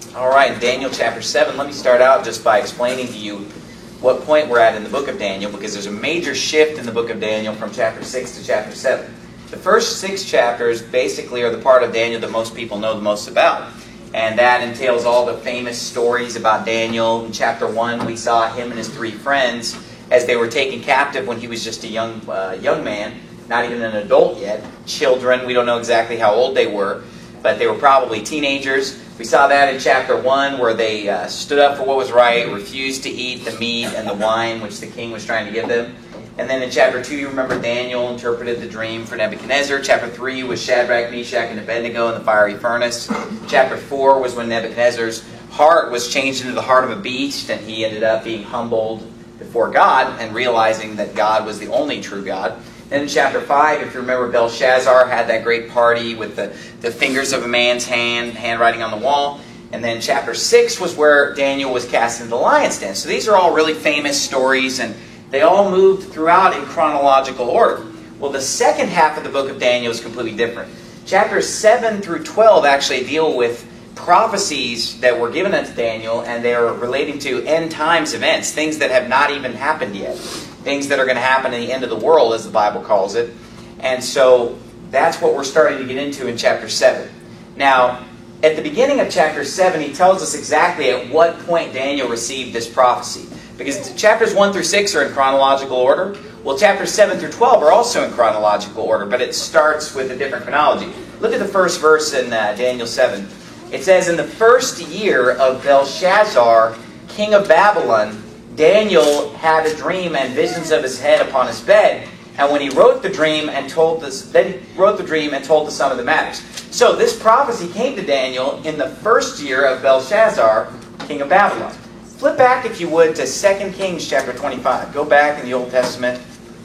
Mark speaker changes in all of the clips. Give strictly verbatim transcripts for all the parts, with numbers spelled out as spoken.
Speaker 1: All right, Daniel chapter seven. Let me start out just by explaining to you what point we're at in the book of Daniel, because there's a major shift in the book of Daniel from chapter six to chapter seven. The first six chapters basically are the part of Daniel that most people know the most about. And that entails all the famous stories about Daniel. In chapter one, we saw him and his three friends as they were taken captive when he was just a young, uh, young man, not even an adult yet. Children, we don't know exactly how old they were, but they were probably teenagers. We saw that in chapter one, where they uh, stood up for what was right, refused to eat the meat and the wine which the king was trying to give them. And then in chapter two, you remember Daniel interpreted the dream for Nebuchadnezzar. Chapter three was Shadrach, Meshach, and Abednego in the fiery furnace. Chapter four was when Nebuchadnezzar's heart was changed into the heart of a beast, and he ended up being humbled before God and realizing that God was the only true God. Then in chapter five, if you remember, Belshazzar had that great party with the, the fingers of a man's hand, handwriting on the wall. And then chapter six was where Daniel was cast into the lion's den. So these are all really famous stories, and they all moved throughout in chronological order. Well, the second half of the book of Daniel is completely different. Chapters seven through twelve actually deal with prophecies that were given unto Daniel, and they are relating to end times events, things that have not even happened yet, things that are going to happen in the end of the world, as the Bible calls it. And so that's what we're starting to get into in chapter seven. Now, at the beginning of chapter seven, he tells us exactly at what point Daniel received this prophecy. Because chapters one through six are in chronological order. Well, chapters seven through twelve are also in chronological order, but it starts with a different chronology. Look at the first verse in uh, Daniel seven. It says, "In the first year of Belshazzar, king of Babylon, Daniel had a dream and visions of his head upon his bed. And when he wrote the dream and told this, then he wrote the dream and told the sum of the matters." So this prophecy came to Daniel in the first year of Belshazzar, king of Babylon. Flip back, if you would, to Second Kings chapter twenty-five. Go back in the Old Testament,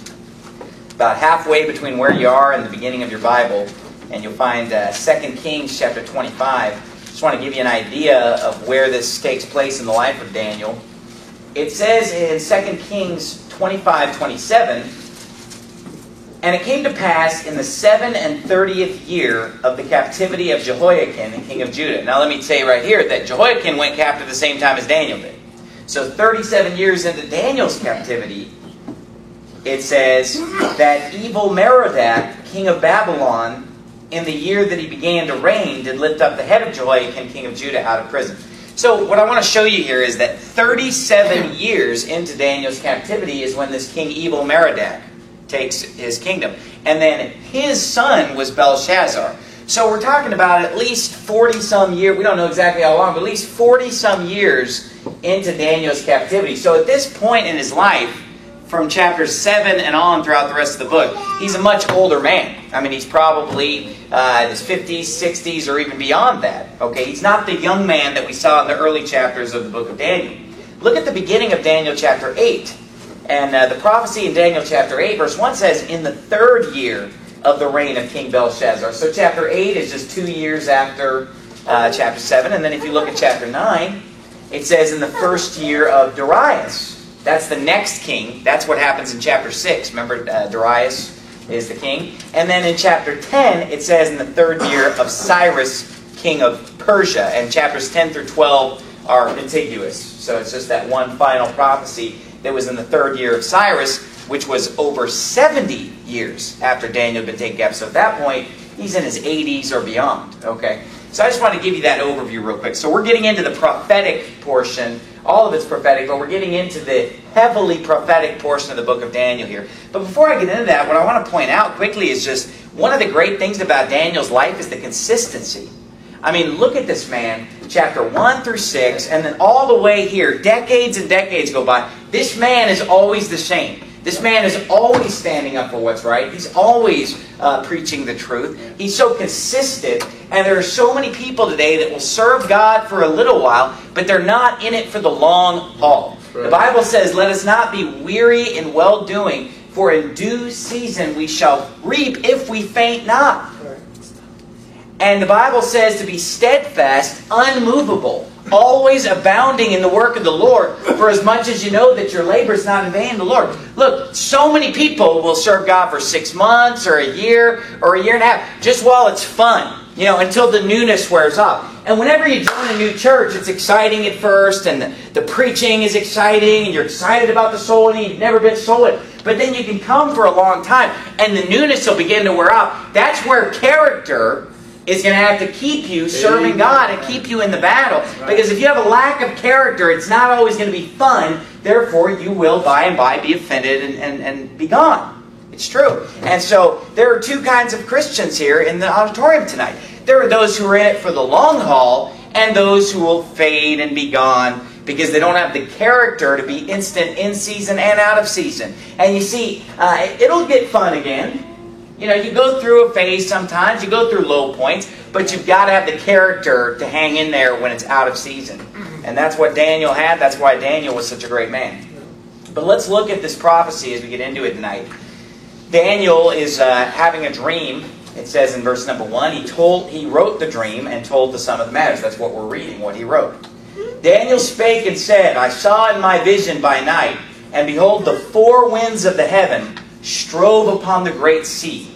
Speaker 1: about halfway between where you are and the beginning of your Bible, and you'll find uh, Second Kings chapter twenty-five. Just want to give you an idea of where this takes place in the life of Daniel. It says in Second Kings twenty-five twenty-seven, "And it came to pass in the seven and thirtieth year of the captivity of Jehoiakim, the king of Judah." Now let me say right here that Jehoiakim went captive at the same time as Daniel did. So thirty-seven years into Daniel's captivity, it says that evil Merodach, king of Babylon, in the year that he began to reign, did lift up the head of Jehoiakim, king of Judah, out of prison. So what I want to show you here is that thirty-seven years into Daniel's captivity is when this king evil Merodach takes his kingdom. And then his son was Belshazzar. So we're talking about at least forty-some years, we don't know exactly how long, but at least forty-some years into Daniel's captivity. So at this point in his life, from chapters seven and on throughout the rest of the book, he's a much older man. I mean, he's probably uh, in his fifties, sixties, or even beyond that. Okay, he's not the young man that we saw in the early chapters of the book of Daniel. Look at the beginning of Daniel chapter eight. And uh, the prophecy in Daniel chapter eight, verse one says, "In the third year of the reign of King Belshazzar." So chapter eight is just two years after uh, chapter seven. And then if you look at chapter nine, it says, "In the first year of Darius." That's the next king. That's what happens in chapter six. Remember, uh, Darius is the king. And then in chapter ten, it says, "In the third year of Cyrus, king of Persia." And chapters ten through twelve are contiguous. So it's just that one final prophecy that was in the third year of Cyrus, which was over seventy years after Daniel had been taken captive. So at that point, he's in his eighties or beyond. Okay, so I just want to give you that overview real quick. So we're getting into the prophetic portion. All of it's prophetic, but we're getting into the heavily prophetic portion of the book of Daniel here. But before I get into that, what I want to point out quickly is just one of the great things about Daniel's life is the consistency. I mean, look at this man, chapter one through six, and then all the way here, decades and decades go by. This man is always the same. This man is always standing up for what's right. He's always uh, preaching the truth. He's so consistent. And there are so many people today that will serve God for a little while, but they're not in it for the long haul. Right. The Bible says, "Let us not be weary in well-doing, for in due season we shall reap if we faint not." Right. And the Bible says to be steadfast, unmovable, always abounding in the work of the Lord, for as much as you know that your labor is not in vain in the Lord. Look, so many people will serve God for six months or a year or a year and a half, just while it's fun. You know, until the newness wears off. And whenever you join a new church, it's exciting at first, and the, the preaching is exciting, and you're excited about the soul, and you've never been sold. But then you can come for a long time, and the newness will begin to wear off. That's where character is going to have to keep you serving God and keep you in the battle. Because if you have a lack of character, it's not always going to be fun. Therefore, you will by and by be offended and, and, and be gone. It's true. And so there are two kinds of Christians here in the auditorium tonight. There are those who are in it for the long haul, and those who will fade and be gone because they don't have the character to be instant in season and out of season. And you see, uh, it'll get fun again. You know, you go through a phase sometimes, you go through low points, but you've got to have the character to hang in there when it's out of season. And that's what Daniel had. That's why Daniel was such a great man. But let's look at this prophecy as we get into it tonight. Daniel is uh, having a dream. It says in verse number one, he told, he wrote the dream and told the sum of the matters. That's what we're reading, what he wrote. Daniel spake and said, I saw in my vision by night, and behold, the four winds of the heaven strove upon the great sea.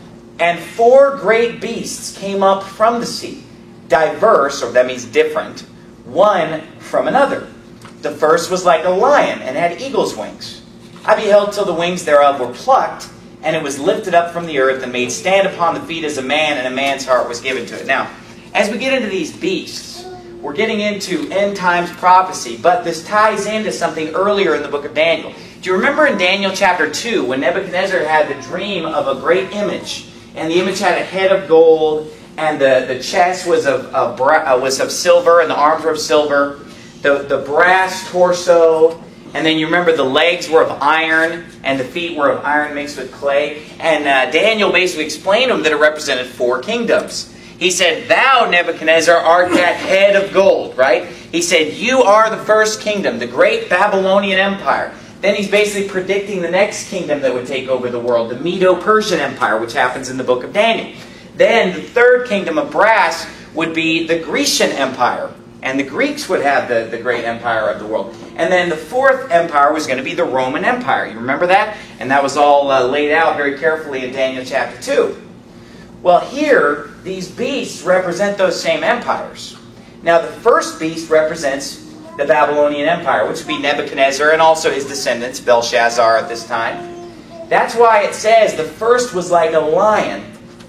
Speaker 1: And four great beasts came up from the sea, diverse, or that means different, one from another. The first was like a lion, and had eagle's wings. I beheld till the wings thereof were plucked, and it was lifted up from the earth, and made stand upon the feet as a man, and a man's heart was given to it. Now, as we get into these beasts, we're getting into end times prophecy, but this ties into something earlier in the book of Daniel. Do you remember in Daniel chapter two, when Nebuchadnezzar had the dream of a great image, and the image had a head of gold, and the, the chest was of, of, bra- uh, was of silver, and the arms were of silver, the, the brass torso, and then you remember the legs were of iron, and the feet were of iron mixed with clay. And uh, Daniel basically explained to him that it represented four kingdoms. He said, thou, Nebuchadnezzar, art that head of gold, right? He said, you are the first kingdom, the great Babylonian Empire. Then he's basically predicting the next kingdom that would take over the world, the Medo-Persian Empire, which happens in the book of Daniel. Then the third kingdom of brass would be the Grecian Empire. And the Greeks would have the, the great empire of the world. And then the fourth empire was going to be the Roman Empire. You remember that? And that was all uh, laid out very carefully in Daniel chapter two. Well, here, these beasts represent those same empires. Now, the first beast represents the Babylonian Empire, which would be Nebuchadnezzar and also his descendants, Belshazzar at this time. That's why it says the first was like a lion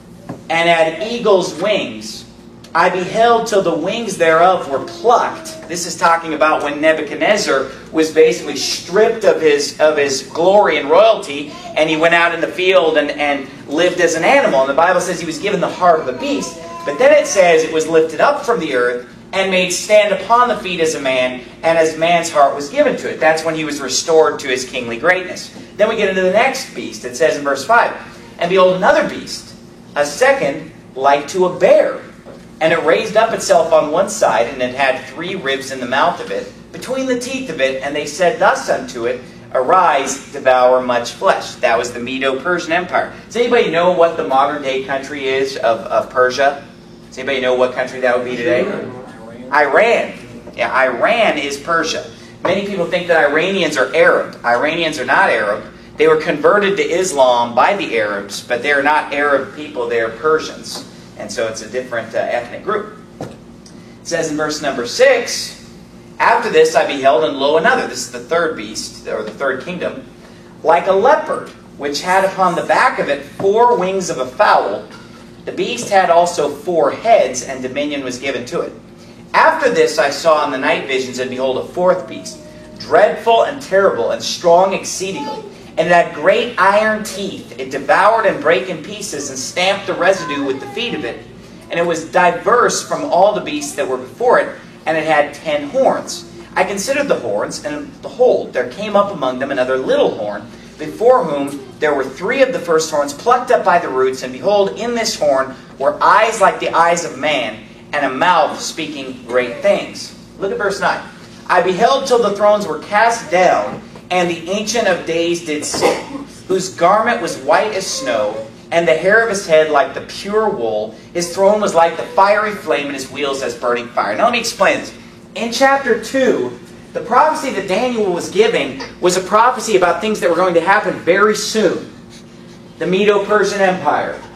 Speaker 1: and had eagle's wings. I beheld till the wings thereof were plucked. This is talking about when Nebuchadnezzar was basically stripped of his of his glory and royalty, and he went out in the field and, and lived as an animal. And the Bible says he was given the heart of a beast. But then it says it was lifted up from the earth and made stand upon the feet as a man, and as man's heart was given to it. That's when he was restored to his kingly greatness. Then we get into the next beast. It says in verse five, and behold another beast, a second like to a bear. And it raised up itself on one side, and it had three ribs in the mouth of it, between the teeth of it, and they said thus unto it, arise, devour much flesh. That was the Medo-Persian Empire. Does anybody know what the modern day country is of, of Persia? Does anybody know what country that would be today? Iran. Yeah, Iran is Persia. Many people think that Iranians are Arab. Iranians are not Arab. They were converted to Islam by the Arabs, but they're not Arab people, they're Persians. And so it's a different uh, ethnic group. It says in verse number six, after this I beheld, and lo another, this is the third beast, or the third kingdom, like a leopard, which had upon the back of it four wings of a fowl. The beast had also four heads, and dominion was given to it. After this I saw in the night visions, and behold, a fourth beast, dreadful and terrible, and strong exceedingly. And it had great iron teeth. It devoured and brake in pieces, and stamped the residue with the feet of it. And it was diverse from all the beasts that were before it, and it had ten horns. I considered the horns, and behold, there came up among them another little horn, before whom there were three of the first horns plucked up by the roots. And behold, in this horn were eyes like the eyes of man, and a mouth speaking great things. Look at verse nine. I beheld till the thrones were cast down, and the Ancient of Days did sit, whose garment was white as snow, and the hair of his head like the pure wool. His throne was like the fiery flame, and his wheels as burning fire. Now let me explain this. In chapter two, the prophecy that Daniel was giving was a prophecy about things that were going to happen very soon. The Medo-Persian Empire,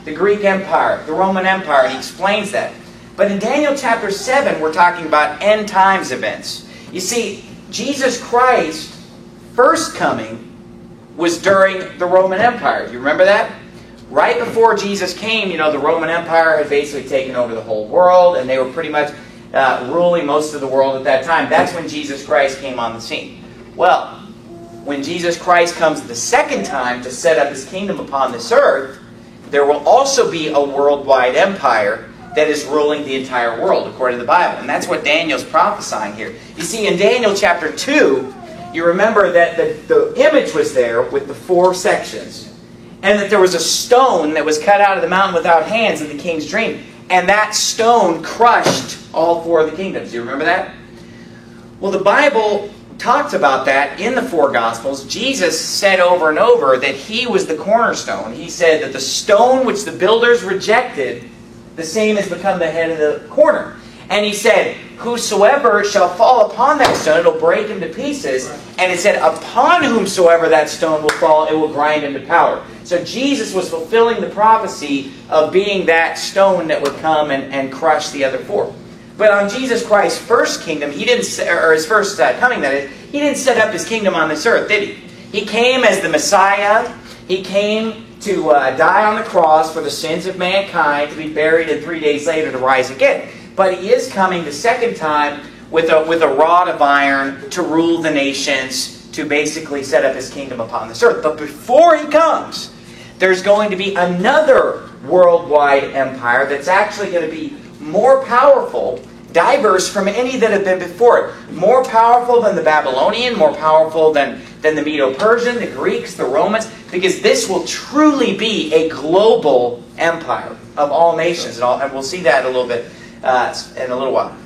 Speaker 1: the Greek Empire, the Roman Empire, and he explains that. But in Daniel chapter seven, we're talking about end times events. You see, Jesus Christ, first coming, was during the Roman Empire. Do you remember that? Right before Jesus came, you know, the Roman Empire had basically taken over the whole world, and they were pretty much uh, ruling most of the world at that time. That's when Jesus Christ came on the scene. Well, when Jesus Christ comes the second time to set up His kingdom upon this earth, there will also be a worldwide empire that is ruling the entire world, according to the Bible. And that's what Daniel's prophesying here. You see, in Daniel chapter two, you remember that the, the image was there with the four sections, and that there was a stone that was cut out of the mountain without hands in the king's dream. And that stone crushed all four of the kingdoms. Do you remember that? Well, the Bible talks about that in the four Gospels. Jesus said over and over that He was the cornerstone. He said that the stone which the builders rejected, the same has become the head of the corner. And He said, whosoever shall fall upon that stone, it will break him to pieces. And it said, upon whomsoever that stone will fall, it will grind him to powder. So Jesus was fulfilling the prophecy of being that stone that would come and, and crush the other four. But on Jesus Christ's first kingdom, He didn't, or His first uh, coming, that is, He didn't set up His kingdom on this earth, did He? He came as the Messiah. He came to uh, die on the cross for the sins of mankind, to be buried, and three days later to rise again. But He is coming the second time with a, with a rod of iron to rule the nations, to basically set up His kingdom upon this earth. But before He comes, there's going to be another worldwide empire that's actually going to be more powerful, diverse from any that have been before it. More powerful than the Babylonian, more powerful than, than the Medo-Persian, the Greeks, the Romans, because this will truly be a global empire of all nations. And, all, and we'll see that a little bit uh, in a little while.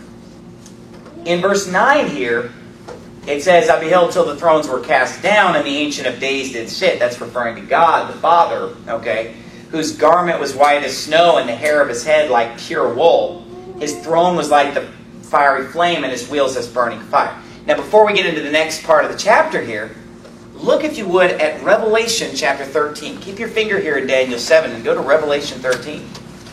Speaker 1: In verse nine here, it says, I beheld till the thrones were cast down, and the Ancient of Days did sit. That's referring to God, the Father, okay, whose garment was white as snow, and the hair of His head like pure wool. His throne was like the fiery flame, and His wheels as burning fire. Now, before we get into the next part of the chapter here, look, if you would, at Revelation chapter thirteen. Keep your finger here in Daniel seven and go to Revelation thirteen.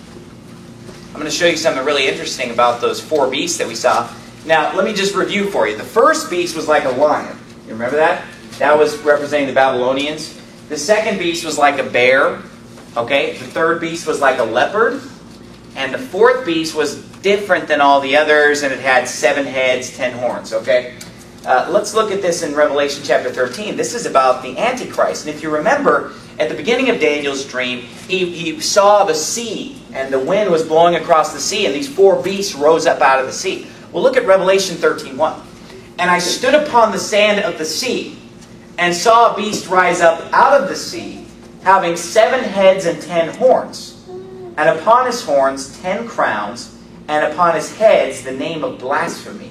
Speaker 1: I'm going to show you something really interesting about those four beasts that we saw. Now, let me just review for you. The first beast was like a lion. You remember that? That was representing the Babylonians. The second beast was like a bear. Okay? The third beast was like a leopard. And the fourth beast was different than all the others, and it had seven heads, ten horns. Okay? Uh, let's look at this in Revelation chapter thirteen. This is about the Antichrist. And if you remember, at the beginning of Daniel's dream, he, he saw the sea, and the wind was blowing across the sea, and these four beasts rose up out of the sea. Well, look at Revelation thirteen one. And I stood upon the sand of the sea, and saw a beast rise up out of the sea, having seven heads and ten horns, and upon his horns ten crowns, and upon his heads the name of blasphemy.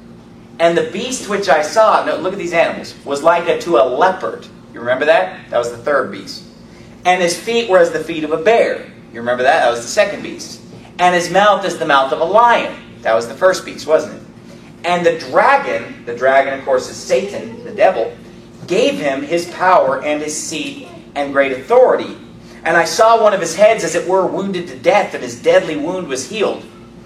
Speaker 1: And the beast which I saw, no, look at these animals, was like unto a leopard. You remember that? That was the third beast. And his feet were as the feet of a bear. You remember that? That was the second beast. And his mouth is the mouth of a lion. That was the first beast, wasn't it? And the dragon, the dragon of course is Satan, the devil, gave him his power and his seat and great authority. And I saw one of his heads as it were wounded to death, and his deadly wound was healed.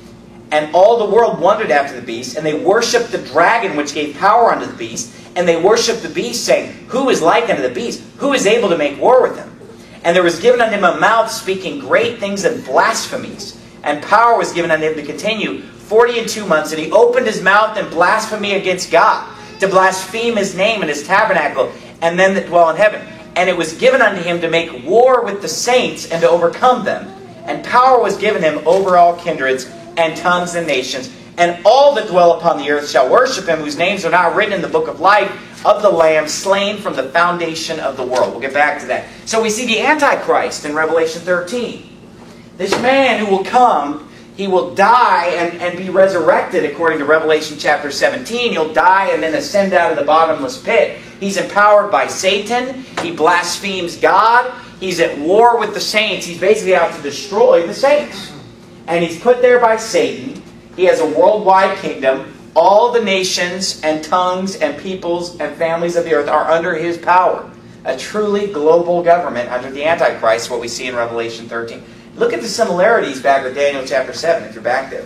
Speaker 1: And all the world wondered after the beast, and they worshipped the dragon which gave power unto the beast, and they worshipped the beast, saying, Who is like unto the beast? Who is able to make war with him? And there was given unto him a mouth speaking great things and blasphemies, and power was given unto him to continue forty and two months, and he opened his mouth in blasphemy against God, to blaspheme His name and His tabernacle, and them that dwell in heaven. And it was given unto him to make war with the saints, and to overcome them. And power was given him over all kindreds, and tongues, and nations. And all that dwell upon the earth shall worship Him, whose names are not written in the book of life of the Lamb, slain from the foundation of the world. We'll get back to that. So we see the Antichrist in Revelation thirteen. This man who will come, he will die and, and be resurrected according to Revelation chapter seventeen. He'll die and then ascend out of the bottomless pit. He's empowered by Satan. He blasphemes God. He's at war with the saints. He's basically out to destroy the saints. And he's put there by Satan. He has a worldwide kingdom. All the nations and tongues and peoples and families of the earth are under his power. A truly global government under the Antichrist, what we see in Revelation thirteen. Look at the similarities back with Daniel chapter seven, if you're back there.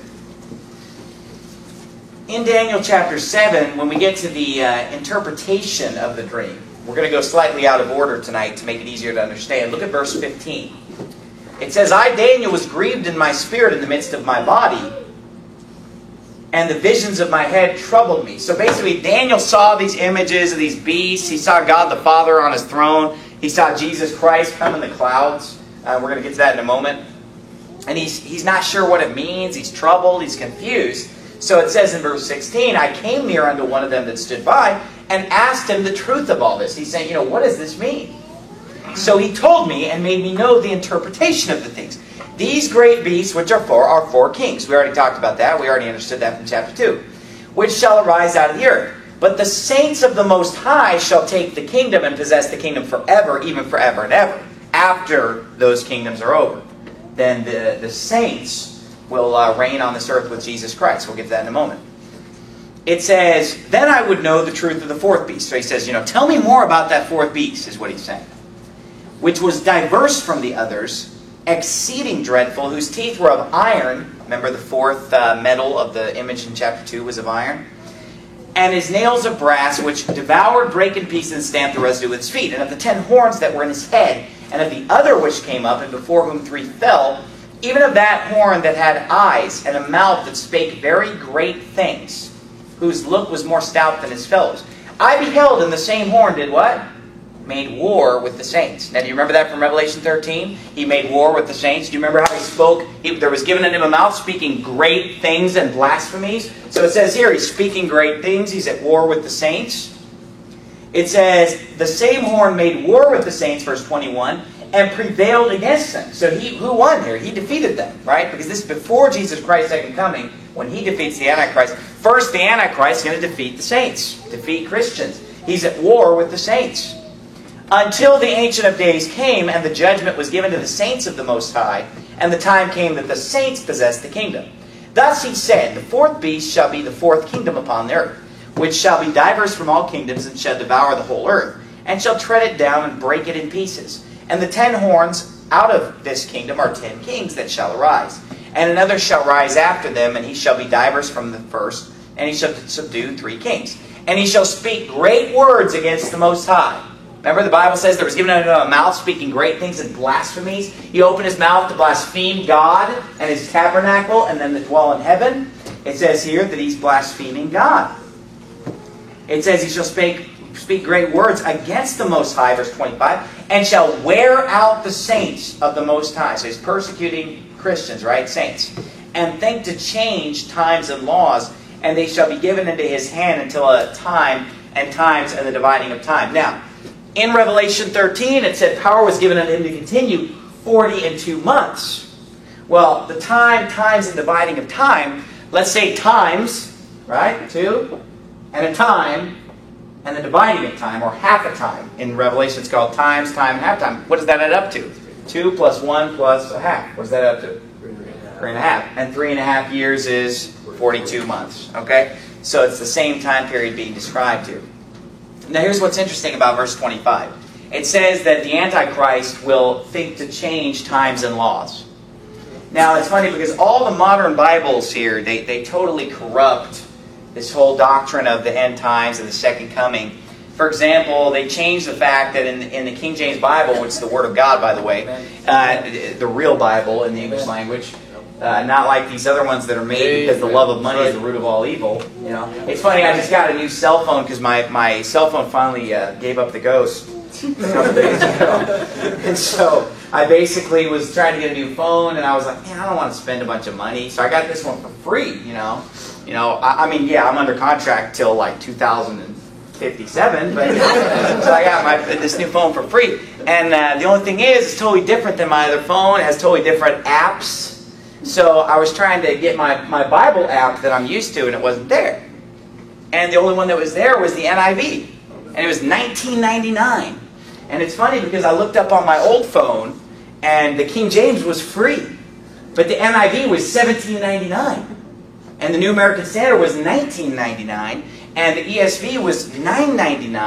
Speaker 1: In Daniel chapter seven, when we get to the uh, interpretation of the dream, we're going to go slightly out of order tonight to make it easier to understand. Look at verse fifteen. It says, I, Daniel, was grieved in my spirit in the midst of my body, and the visions of my head troubled me. So basically, Daniel saw these images of these beasts. He saw God the Father on his throne. He saw Jesus Christ come in the clouds. Uh, we're going to get to that in a moment. And he's, he's not sure what it means. He's troubled. He's confused. So it says in verse sixteen, I came near unto one of them that stood by and asked him the truth of all this. He's saying, you know, what does this mean? So he told me and made me know the interpretation of the things. These great beasts, which are four, are four kings. We already talked about that. We already understood that from chapter two. Which shall arise out of the earth. But the saints of the Most High shall take the kingdom and possess the kingdom forever, even forever and ever. After those kingdoms are over, then the, the saints will uh, reign on this earth with Jesus Christ. We'll get to that in a moment. It says, then I would know the truth of the fourth beast. So he says, you know, tell me more about that fourth beast, is what he's saying. Which was diverse from the others, exceeding dreadful, whose teeth were of iron. Remember the fourth uh, metal of the image in chapter two was of iron. And his nails of brass, which devoured, brake in pieces, and stamped the residue with his feet. And of the ten horns that were in his head, and of the other which came up, and before whom three fell, even of that horn that had eyes, and a mouth that spake very great things, whose look was more stout than his fellows. I beheld, and the same horn did what? Made war with the saints. Now, do you remember that from Revelation thirteen? He made war with the saints. Do you remember how he spoke? He, there was given unto him a mouth speaking great things and blasphemies. So it says here, he's speaking great things. He's at war with the saints. It says, the same horn made war with the saints, verse twenty-one, and prevailed against them. So he, who won here? He defeated them, right? Because this is before Jesus Christ's second coming, when he defeats the Antichrist. First, the Antichrist is going to defeat the saints, defeat Christians. He's at war with the saints. Until the Ancient of Days came, and the judgment was given to the saints of the Most High, and the time came that the saints possessed the kingdom. Thus he said, the fourth beast shall be the fourth kingdom upon the earth, which shall be diverse from all kingdoms, and shall devour the whole earth, and shall tread it down and break it in pieces. And the ten horns out of this kingdom are ten kings that shall arise. And another shall rise after them, and he shall be diverse from the first, and he shall subdue three kings. And he shall speak great words against the Most High. Remember the Bible says there was given unto him a mouth speaking great things and blasphemies. He opened his mouth to blaspheme God and his tabernacle and them that dwell in heaven. It says here that he's blaspheming God. It says he shall speak, speak great words against the Most High, verse twenty-five, and shall wear out the saints of the Most High. So he's persecuting Christians, right? Saints. And think to change times and laws, and they shall be given into his hand until a time and times and the dividing of time. Now, in Revelation thirteen, it said power was given unto him to continue forty and two months. Well, the time, times, and dividing of time, let's say times, right? Two, and a time, and the dividing of time, or half a time. In Revelation, it's called times, time, and half time. What does that add up to? Two plus one plus a half. What does that add up to? Three and a half. And three and a half years is forty-two months. Okay? So it's the same time period being described here. Now here's what's interesting about verse twenty-five. It says that the Antichrist will think to change times and laws. Now it's funny because all the modern Bibles here, they, they totally corrupt this whole doctrine of the end times and the second coming. For example, they change the fact that in, in the King James Bible, which is the Word of God, by the way, uh, the real Bible in the English language, uh, not like these other ones that are made because the love of money is the root of all evil. You know, it's funny. I just got a new cell phone because my my cell phone finally uh, gave up the ghost a couple days ago, and so I basically was trying to get a new phone, and I was like, man, I don't want to spend a bunch of money, so I got this one for free. You know, you know, I, I mean, yeah, I'm under contract till like two thousand fifty-seven, but so I got my this new phone for free, and uh, the only thing is, it's totally different than my other phone. It has totally different apps. So I was trying to get my, my Bible app that I'm used to, and it wasn't there. And the only one that was there was the N I V. And it was nineteen ninety-nine. And it's funny because I looked up on my old phone, and the King James was free. But the N I V was seventeen ninety-nine. And the New American Standard was nineteen ninety-nine. And the E S V was nine ninety-nine.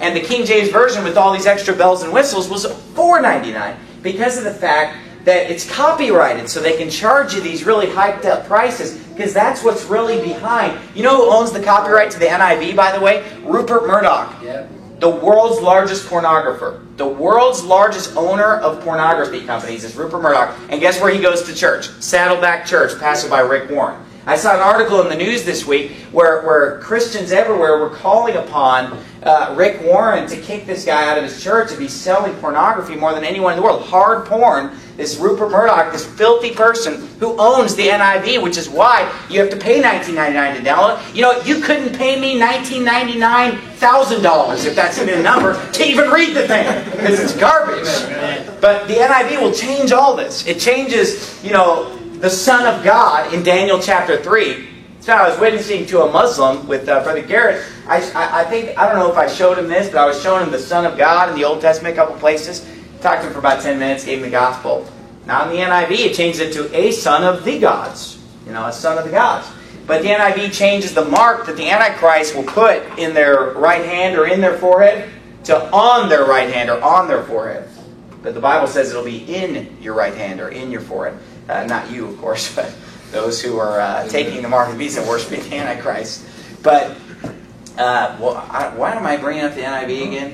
Speaker 1: And the King James Version with all these extra bells and whistles was four ninety-nine because of the fact that it's copyrighted, so they can charge you these really hyped up prices, because that's what's really behind. You know who owns the copyright to the N I V, by the way? Rupert Murdoch.
Speaker 2: Yep.
Speaker 1: The world's largest pornographer. The world's largest owner of pornography companies is Rupert Murdoch. And guess where he goes to church? Saddleback Church, pastored by Rick Warren. I saw an article in the news this week where, where Christians everywhere were calling upon uh, Rick Warren to kick this guy out of his church if he's selling pornography more than anyone in the world. Hard porn. This Rupert Murdoch, this filthy person who owns the N I V, which is why you have to pay nineteen ninety-nine to download. You know, you couldn't pay me nineteen ninety-nine thousand dollars, if that's even a number, to even read the thing, because it's garbage. But the N I V will change all this. It changes, you know, the Son of God in Daniel chapter three. So I was witnessing to a Muslim with uh, Brother Garrett. I, I, I think, I don't know if I showed him this, but I was showing him the Son of God in the Old Testament a couple places. Talked to him for about ten minutes, gave him the gospel. Now in the N I V, it changes it to a son of the gods. You know, a son of the gods. But the N I V changes the mark that the Antichrist will put in their right hand or in their forehead to on their right hand or on their forehead. But the Bible says it'll be in your right hand or in your forehead. Uh, not you, of course, but those who are uh, taking the mark of the beast and worshiping the Antichrist. But, uh, well, I, why am I bringing up the N I V again?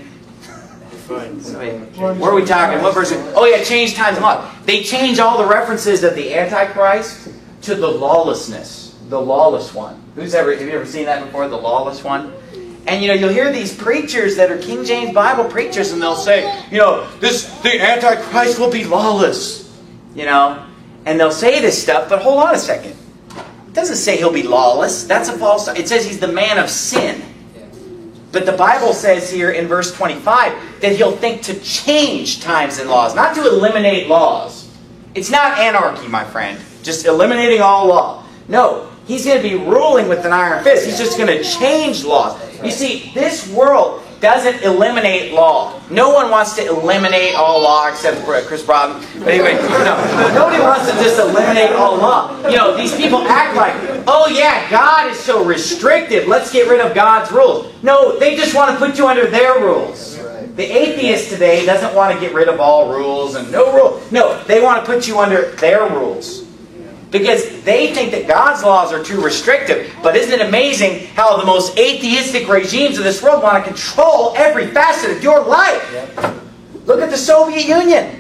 Speaker 1: So, wait, where are we talking? What verse? Oh yeah, change times and laws. They change all the references of the Antichrist to the lawlessness, the lawless one. Who's ever? Have you ever seen that before? The lawless one. And you know, you'll hear these preachers that are King James Bible preachers, and they'll say, you know, this the Antichrist will be lawless. You know, and they'll say this stuff, but hold on a second. It doesn't say he'll be lawless. That's a false. It says he's the man of sin. But the Bible says here in verse twenty-five that he'll think to change times and laws, not to eliminate laws. It's not anarchy, my friend, just eliminating all law. No, he's going to be ruling with an iron fist. He's just going to change laws. You see, this world doesn't eliminate law. No one wants to eliminate all law except for Chris Brown. But anyway, no, nobody wants to just eliminate all law. You know, these people act like, oh yeah, God is so restrictive, let's get rid of God's rules. No, they just want to put you under their rules. The atheist today doesn't want to get rid of all rules and no rule. No, they want to put you under their rules. Because they think that God's laws are too restrictive. But isn't it amazing how the most atheistic regimes of this world want to control every facet of your life? Yep. Look at the Soviet Union.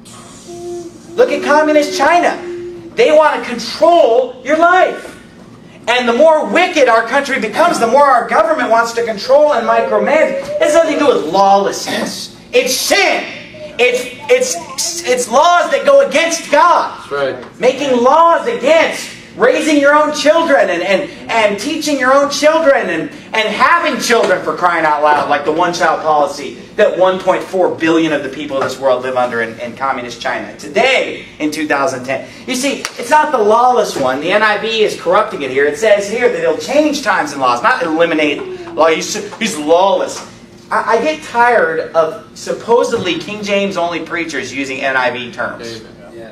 Speaker 1: Look at Communist China. They want to control your life. And the more wicked our country becomes, the more our government wants to control and micromanage. It has nothing to do with lawlessness. It's sin. It's, it's, it's laws that go against God.
Speaker 2: That's right.
Speaker 1: Making laws against raising your own children and, and, and teaching your own children and, and having children, for crying out loud, like the one-child policy that one point four billion of the people of this world live under in, in communist China today in two thousand ten. You see, it's not the lawless one. The N I V is corrupting it here. It says here that it'll change times and laws, not eliminate law. He's, he's lawless. I get tired of supposedly King James only preachers using N I V terms.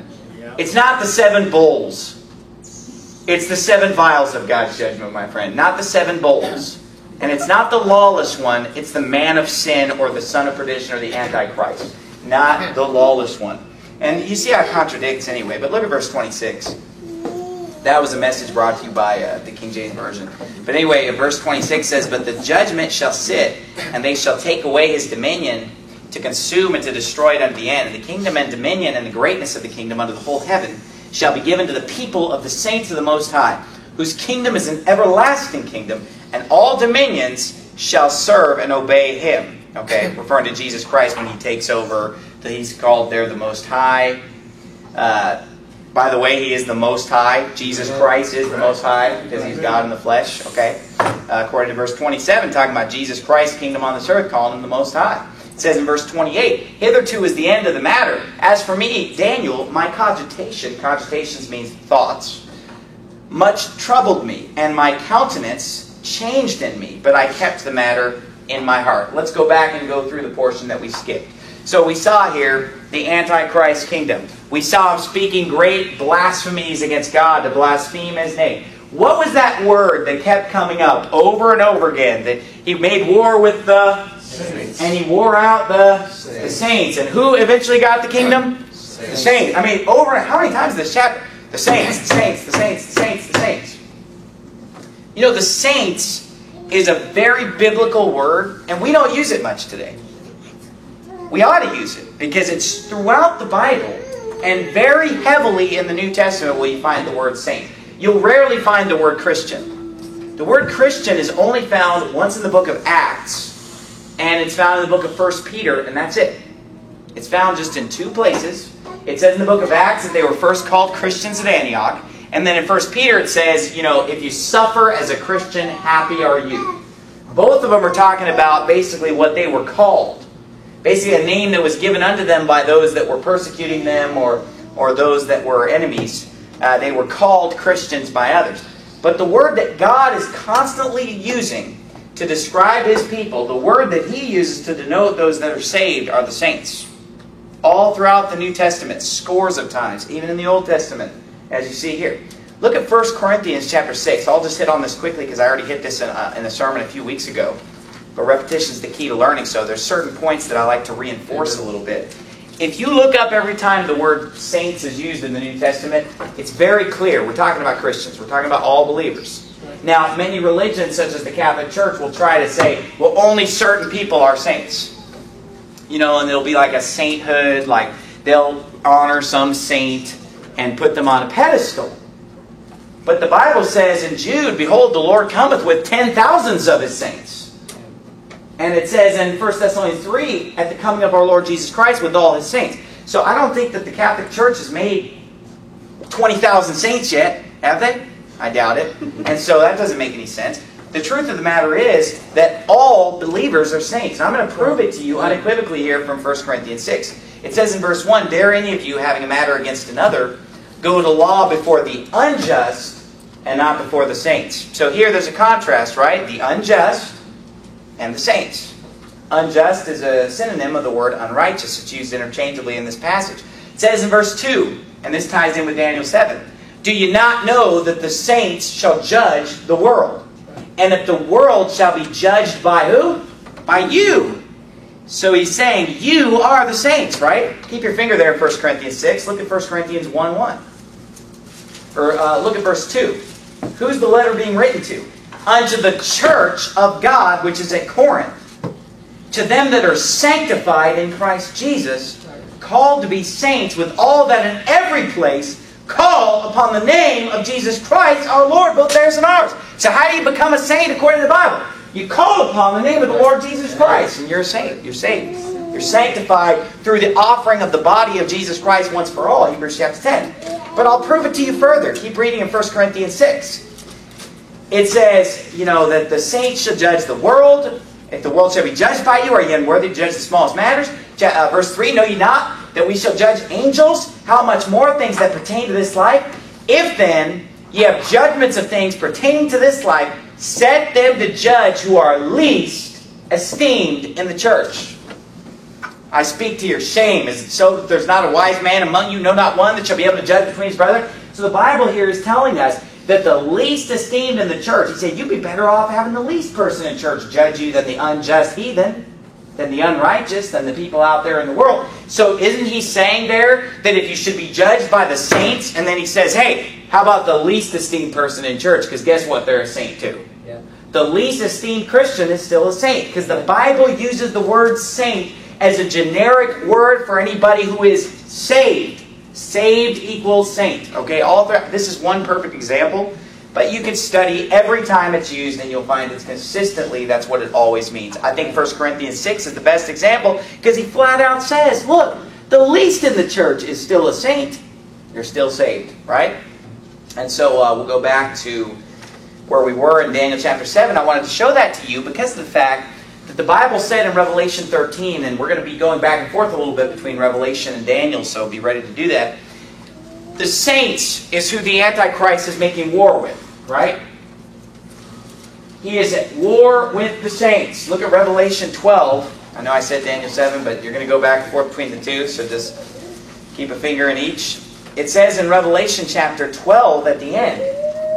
Speaker 1: It's not the seven bowls. It's the seven vials of God's judgment, my friend. Not the seven bowls. And it's not the lawless one. It's the man of sin or the son of perdition or the Antichrist. Not the lawless one. And you see how it contradicts anyway. But look at verse twenty-six. That was a message brought to you by uh, the King James Version. But anyway, verse twenty-six says, but the judgment shall sit, and they shall take away his dominion to consume and to destroy it unto the end. And the kingdom and dominion and the greatness of the kingdom under the whole heaven shall be given to the people of the saints of the Most High, whose kingdom is an everlasting kingdom, and all dominions shall serve and obey him. Okay, referring to Jesus Christ when he takes over. He's called there the Most High. Uh, By the way, he is the Most High. Jesus Christ is the Most High because he's God in the flesh. Okay, uh, according to verse twenty-seven, talking about Jesus Christ, kingdom on this earth, calling him the Most High. It says in verse twenty-eight, hitherto is the end of the matter. As for me, Daniel, my cogitation, cogitations means thoughts, much troubled me, and my countenance changed in me, but I kept the matter in my heart. Let's go back and go through the portion that we skipped. So we saw here the Antichrist kingdom. We saw him speaking great blasphemies against God, to blaspheme his name. What was that word that kept coming up over and over again? That he made war with the saints, and he wore out the saints. the saints. And who eventually got the kingdom? Saints. The saints. I mean, over how many times in this chapter? The saints, the saints, the saints, the saints, the saints. You know, the saints is a very biblical word, and we don't use it much today. We ought to use it because it's throughout the Bible, and very heavily in the New Testament will you find the word saint. You'll rarely find the word Christian. The word Christian is only found once in the book of Acts, and it's found in the book of First Peter, and that's it. It's found just in two places. It says in the book of Acts that they were first called Christians at Antioch, and then in First Peter it says, you know, if you suffer as a Christian, happy are you. Both of them are talking about basically what they were called. Basically a name that was given unto them by those that were persecuting them or, or those that were enemies. Uh, they were called Christians by others. But the word that God is constantly using to describe His people, the word that He uses to denote those that are saved, are the saints. All throughout the New Testament, scores of times, even in the Old Testament, as you see here. Look at First Corinthians chapter six. I'll just hit on this quickly because I already hit this in, uh, in a sermon a few weeks ago. But repetition is the key to learning, so there's certain points that I like to reinforce a little bit. If you look up every time the word saints is used in the New Testament, it's very clear. We're talking about Christians. We're talking about all believers. Now, many religions, such as the Catholic Church, will try to say, well, only certain people are saints. You know, and there'll be like a sainthood, like they'll honor some saint and put them on a pedestal. But the Bible says in Jude, behold, the Lord cometh with ten thousands of His saints. And it says in First Thessalonians three, at the coming of our Lord Jesus Christ with all His saints. So I don't think that the Catholic Church has made twenty thousand saints yet, have they? I doubt it. And so that doesn't make any sense. The truth of the matter is that all believers are saints. And I'm going to prove it to you unequivocally here from First Corinthians six. It says in verse one, dare any of you, having a matter against another, go to law before the unjust and not before the saints. So here there's a contrast, right? The unjust and the saints. Unjust is a synonym of the word unrighteous. It's used interchangeably in this passage. It says in verse two, and this ties in with Daniel seven, do you not know that the saints shall judge the world? And that the world shall be judged by who? By you. So he's saying, you are the saints, right? Keep your finger there in First Corinthians six. Look at First Corinthians one one. Or uh, look at verse two. Who's the letter being written to? Unto the church of God which is at Corinth. To them that are sanctified in Christ Jesus, called to be saints, with all that in every place call upon the name of Jesus Christ our Lord, both theirs and ours. So how do you become a saint according to the Bible? You call upon the name of the Lord Jesus Christ, and you're a saint. You're saved. You're sanctified through the offering of the body of Jesus Christ once for all, Hebrews chapter ten. But I'll prove it to you further. Keep reading in First Corinthians six. It says, you know, that the saints shall judge the world. If the world shall be judged by you, are ye unworthy to judge the smallest matters? Uh, verse three, know ye not that we shall judge angels? How much more things that pertain to this life? If then ye have judgments of things pertaining to this life, set them to judge who are least esteemed in the church. I speak to your shame. Is it so that there's not a wise man among you, no, not one, that shall be able to judge between his brethren? So the Bible here is telling us that the least esteemed in the church, he said, you'd be better off having the least person in church judge you than the unjust heathen, than the unrighteous, than the people out there in the world. So isn't he saying there that if you should be judged by the saints, and then he says, hey, how about the least esteemed person in church? Because guess what? They're a saint too. Yeah. The least esteemed Christian is still a saint. Because the Bible uses the word saint as a generic word for anybody who is saved. Saved equals saint. Okay, all th- this is one perfect example. But you can study every time it's used and you'll find it's consistently, that's what it always means. I think First Corinthians six is the best example because he flat out says, look, the least in the church is still a saint. You're still saved, right? And so uh, we'll go back to where we were in Daniel chapter seven. I wanted to show that to you because of the fact that the Bible said in Revelation thirteen, and we're going to be going back and forth a little bit between Revelation and Daniel, so be ready to do that. The saints is who the Antichrist is making war with, right? He is at war with the saints. Look at Revelation twelve. I know I said Daniel seven, but you're going to go back and forth between the two, so just keep a finger in each. It says in Revelation chapter twelve at the end,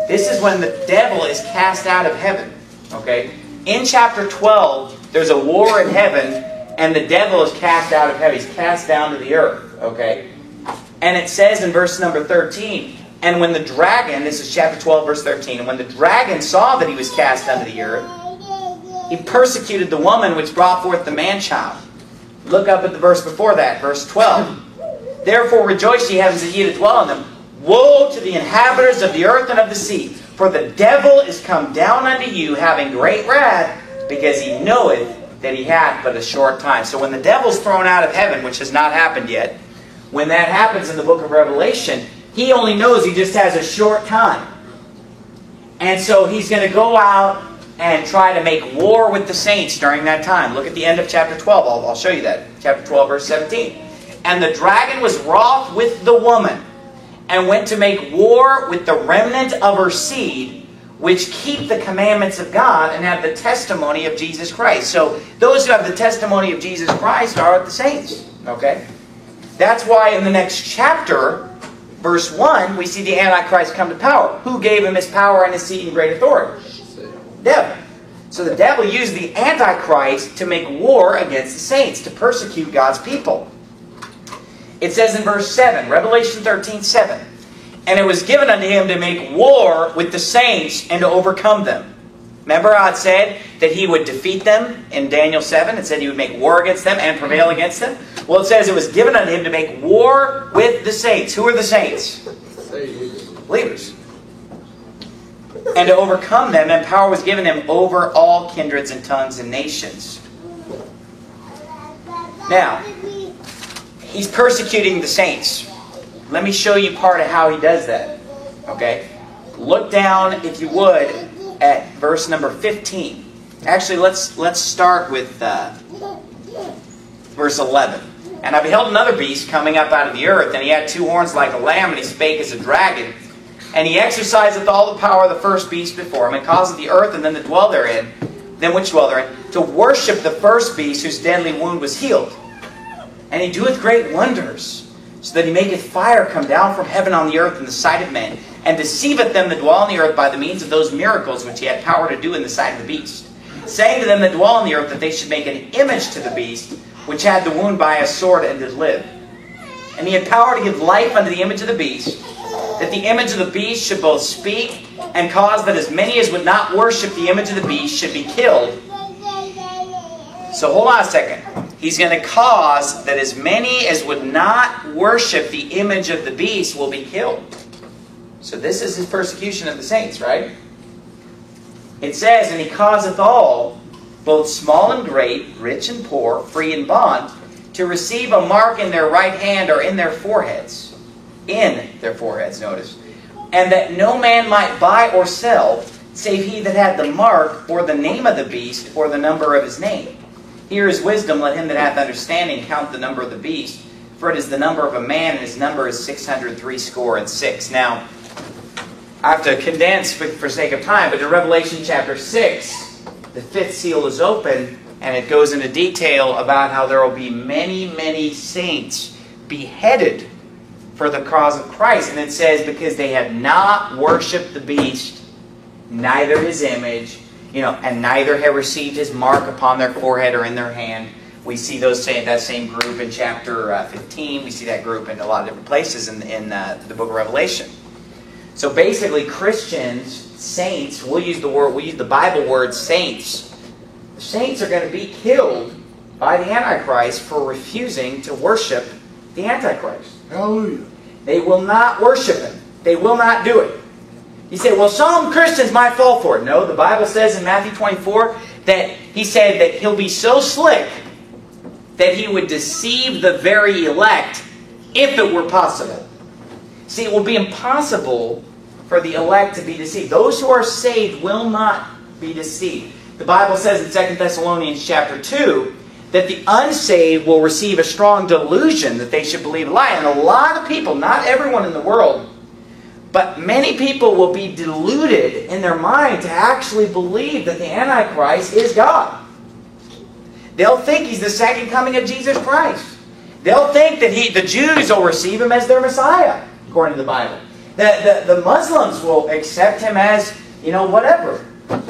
Speaker 1: This is when the devil is cast out of heaven. Okay? In chapter twelve, there's a war in heaven, and the devil is cast out of heaven. He's cast down to the earth. Okay? And it says in verse number thirteen, and when the dragon, this is chapter twelve, verse thirteen, and when the dragon saw that he was cast unto the earth, he persecuted the woman which brought forth the man-child. Look up at the verse before that, verse twelve. Therefore rejoice ye heavens, that ye that dwell in them. Woe to the inhabitants of the earth and of the sea, for the devil is come down unto you, having great wrath, because he knoweth that he hath but a short time. So when the devil's thrown out of heaven, which has not happened yet, when that happens in the book of Revelation, he only knows he just has a short time. And so he's going to go out and try to make war with the saints during that time. Look at the end of chapter twelve. I'll, I'll show you that. Chapter twelve, verse seventeen. And the dragon was wroth with the woman, and went to make war with the remnant of her seed, which keep the commandments of God, and have the testimony of Jesus Christ. So those who have the testimony of Jesus Christ are the saints. Okay? That's why in the next chapter, verse one, we see the Antichrist come to power. Who gave him his power and his seat and great authority? Devil. So the devil used the Antichrist to make war against the saints, to persecute God's people. It says in verse seven, Revelation thirteen, seven, and it was given unto him to make war with the saints and to overcome them. Remember how it said that he would defeat them in Daniel seven? It said he would make war against them and prevail against them. Well, it says it was given unto him to make war with the saints. Who are the saints? Believers. And to overcome them, and power was given him over all kindreds and tongues and nations. Now, he's persecuting the saints. Let me show you part of how he does that. Okay? Look down, if you would, at verse number fifteen. Actually, let's let's start with uh, verse eleven. And I beheld another beast coming up out of the earth, and he had two horns like a lamb, and he spake as a dragon. And he exerciseth all the power of the first beast before him, and causeth the earth and them that dwell therein, them which dwell therein, to worship the first beast whose deadly wound was healed. And he doeth great wonders, so that he maketh fire come down from heaven on the earth in the sight of men, and deceiveth them that dwell on the earth by the means of those miracles which he had power to do in the sight of the beast, saying to them that dwell on the earth that they should make an image to the beast, which had the wound by a sword and did live. And he had power to give life unto the image of the beast, that the image of the beast should both speak, and cause that as many as would not worship the image of the beast should be killed. So hold on a second. He's going to cause that as many as would not worship the image of the beast will be killed. So this is his persecution of the saints, right? It says, and he causeth all, both small and great, rich and poor, free and bond, to receive a mark in their right hand or in their foreheads. In their foreheads, notice. And that no man might buy or sell, save he that had the mark, or the name of the beast, or the number of his name. Here is wisdom, let him that hath understanding count the number of the beast, for it is the number of a man, and his number is six hundred three score and six. Now, I have to condense for, for sake of time, but in Revelation chapter six, the fifth seal is open, and it goes into detail about how there will be many, many saints beheaded for the cause of Christ. And it says, because they had not worshipped the beast, neither his image, you know, and neither have received his mark upon their forehead or in their hand. We see those same, that same group in chapter uh, fifteen. We see that group in a lot of different places in, in uh, the book of Revelation. So basically, Christians, saints, we'll use the word, we'll use the Bible word saints. The saints are going to be killed by the Antichrist for refusing to worship the Antichrist.
Speaker 2: Hallelujah.
Speaker 1: They will not worship him. They will not do it. You say, well, some Christians might fall for it. No, the Bible says in Matthew twenty-four that he said that he'll be so slick that he would deceive the very elect if it were possible. See, it will be impossible for the elect to be deceived. Those who are saved will not be deceived. The Bible says in Second Thessalonians chapter two that the unsaved will receive a strong delusion that they should believe a lie. And a lot of people, not everyone in the world, but many people will be deluded in their mind to actually believe that the Antichrist is God. They'll think he's the second coming of Jesus Christ. They'll think that he, the Jews will receive him as their Messiah, according to the Bible. The, the, the Muslims will accept him as, you know, whatever.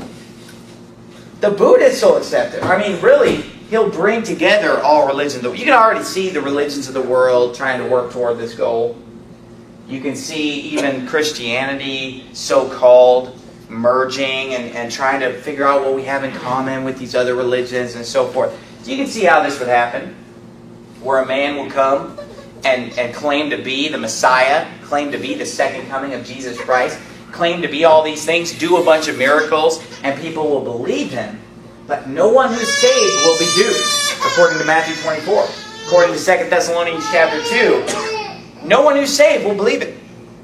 Speaker 1: The Buddhists will accept him. I mean, really, he'll bring together all religions. You can already see the religions of the world trying to work toward this goal. You can see even Christianity, so-called, merging and, and trying to figure out what we have in common with these other religions and so forth. So you can see how this would happen, where a man will come and, and claim to be the Messiah, claim to be the second coming of Jesus Christ, claim to be all these things, do a bunch of miracles, and people will believe him. But no one who's saved will be duped, according to Matthew twenty-four. According to Second Thessalonians chapter two, no one who's saved will believe it.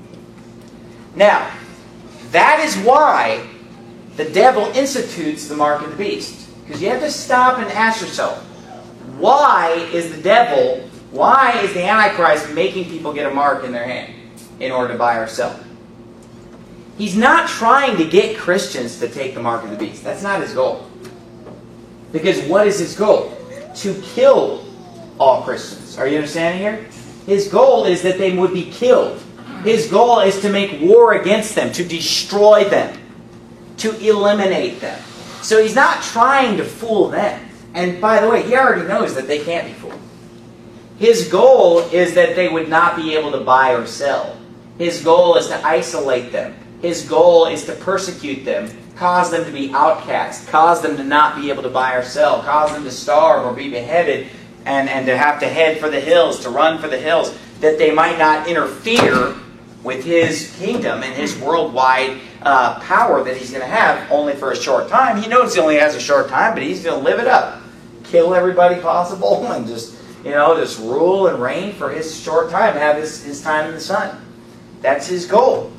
Speaker 1: Now, that is why the devil institutes the mark of the beast. Because you have to stop and ask yourself, why is the devil, why is the Antichrist making people get a mark in their hand in order to buy or sell? He's not trying to get Christians to take the mark of the beast. That's not his goal. Because what is his goal? To kill all Christians. Are you understanding here? His goal is that they would be killed. His goal is to make war against them, to destroy them, to eliminate them. So he's not trying to fool them. And by the way, he already knows that they can't be fooled. His goal is that they would not be able to buy or sell. His goal is to isolate them. His goal is to persecute them, cause them to be outcast, cause them to not be able to buy or sell, cause them to starve or be beheaded, and, and to have to head for the hills, to run for the hills, that they might not interfere with his kingdom and his worldwide uh, power that he's going to have only for a short time. He knows he only has a short time, but he's going to live it up. Kill everybody possible and just, you know, just rule and reign for his short time, have his, his time in the sun. That's his goal.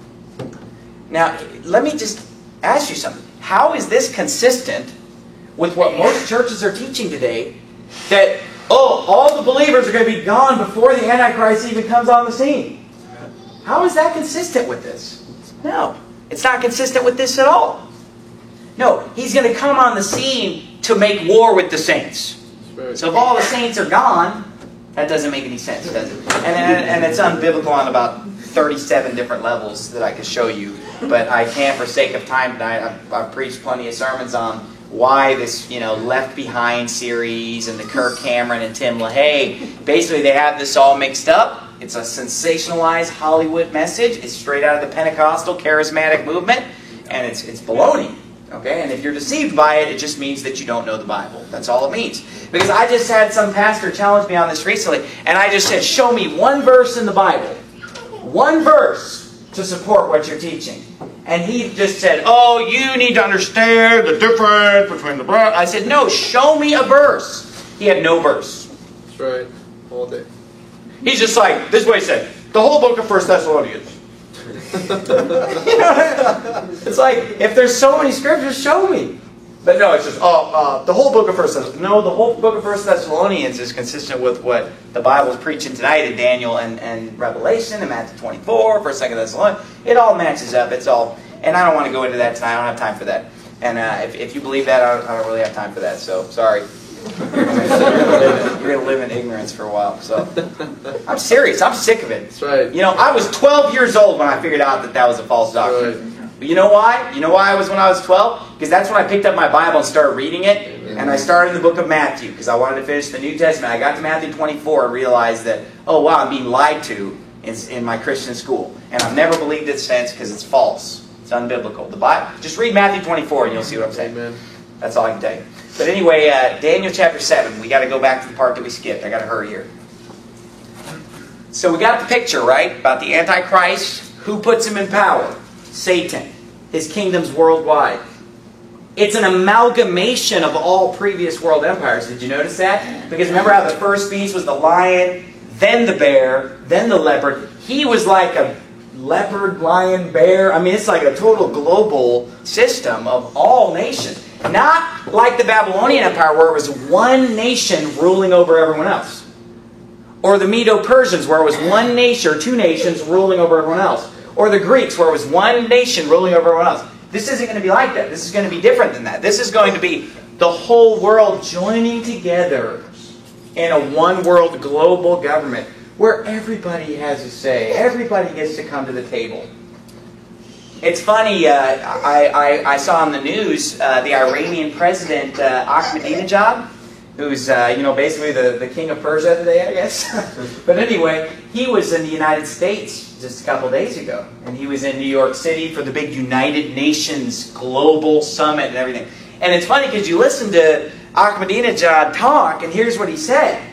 Speaker 1: Now, let me just ask you something. How is this consistent with what most churches are teaching today? That, oh, all the believers are going to be gone before the Antichrist even comes on the scene. How is that consistent with this? No, it's not consistent with this at all. No, he's going to come on the scene to make war with the saints. So if all the saints are gone, that doesn't make any sense, does it? And, and, and it's unbiblical on about thirty-seven different levels that I could show you. But I can't, for sake of time tonight, I've, I've preached plenty of sermons on why this, you know, Left Behind series and the Kirk Cameron and Tim LaHaye, basically they have this all mixed up. It's a sensationalized Hollywood message. It's straight out of the Pentecostal charismatic movement, and it's it's baloney. Okay, and if you're deceived by it, it just means that you don't know the Bible. That's all it means. Because I just had some pastor challenge me on this recently, and I just said, show me one verse in the Bible, one verse to support what you're teaching. And he just said, oh, you need to understand the difference between the brothers. I said, no, show me a verse. He had no verse.
Speaker 2: That's right, all day.
Speaker 1: He's just like, this is what he said, the whole book of First Thessalonians. You know, it's like, if there's so many scriptures, show me. But no, it's just, oh, uh, the whole book of First Thessalonians. No, the whole book of First Thessalonians is consistent with what the Bible's preaching tonight in Daniel and, and Revelation and Matthew twenty-four, First, Second Thessalonians. It all matches up. It's all, and I don't want to go into that tonight. I don't have time for that. And uh, if, if you believe that, I don't, I don't really have time for that. So, sorry. You're going to live in ignorance for a while. So, I'm serious. I'm sick of it.
Speaker 2: That's right.
Speaker 1: You know, I was twelve years old when I figured out that that was a false doctrine.
Speaker 2: Right.
Speaker 1: But you know why? You know why I was when I was twelve? Because that's when I picked up my Bible and started reading it. Amen. And I started in the book of Matthew because I wanted to finish the New Testament. I got to Matthew twenty-four and realized that, oh wow, I'm being lied to in, in my Christian school. And I've never believed it since because it's false. It's unbiblical. The Bible. Just read Matthew twenty-four and you'll see what I'm saying.
Speaker 2: Amen.
Speaker 1: That's all I can tell you. But anyway, uh, Daniel chapter seven. We got to go back to the part that we skipped. I got to hurry here. So we got the picture, right? About the Antichrist. Who puts him in power? Satan. His kingdom's worldwide. It's an amalgamation of all previous world empires. Did you notice that? Because remember how the first beast was the lion, then the bear, then the leopard. He was like a leopard, lion, bear. I mean, it's like a total global system of all nations. Not like the Babylonian Empire where it was one nation ruling over everyone else. Or the Medo-Persians where it was one nation or two nations ruling over everyone else. Or the Greeks where it was one nation ruling over everyone else. This isn't going to be like that. This is going to be different than that. This is going to be the whole world joining together in a one world global government where everybody has a say. Everybody gets to come to the table. It's funny, uh, I, I, I saw on the news uh, the Iranian president, uh, Ahmadinejad, who's, uh, you know, basically the, the king of Persia today, I guess. But anyway, he was in the United States just a couple days ago. And he was in New York City for the big United Nations Global Summit and everything. And it's funny because you listen to Ahmadinejad talk, and here's what he said.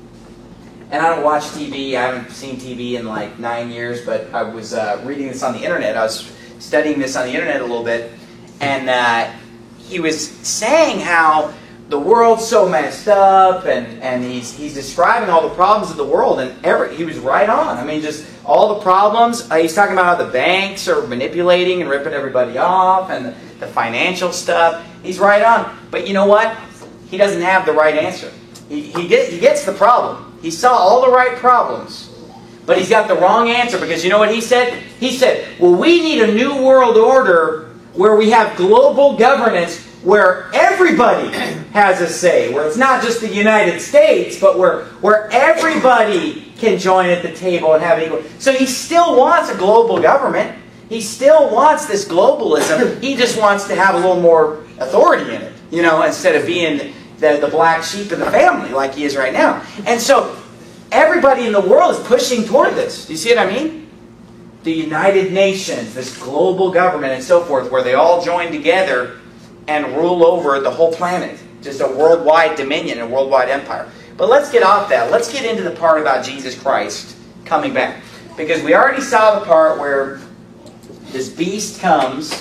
Speaker 1: And I don't watch T V. I haven't seen T V in like nine years, but I was uh, reading this on the internet. I was studying this on the internet a little bit. And uh, he was saying how the world's so messed up, and, and he's, he's describing all the problems of the world, and every, he was right on. I mean, just all the problems. Uh, he's talking about how the banks are manipulating and ripping everybody off, and the, the financial stuff. He's right on. But you know what? He doesn't have the right answer. He, he, get, he gets the problem. He saw all the right problems, but he's got the wrong answer, because you know what he said? He said, well, we need a new world order where we have global governance where everybody has a say, where it's not just the United States, but where, where everybody can join at the table and have an equal. So he still wants a global government. He still wants this globalism. He just wants to have a little more authority in it, you know, instead of being the, the black sheep of the family like he is right now. And so everybody in the world is pushing toward this. Do you see what I mean? The United Nations, this global government and so forth, where they all join together and rule over the whole planet. Just a worldwide dominion, a worldwide empire. But let's get off that. Let's get into the part about Jesus Christ coming back. Because we already saw the part where this beast comes.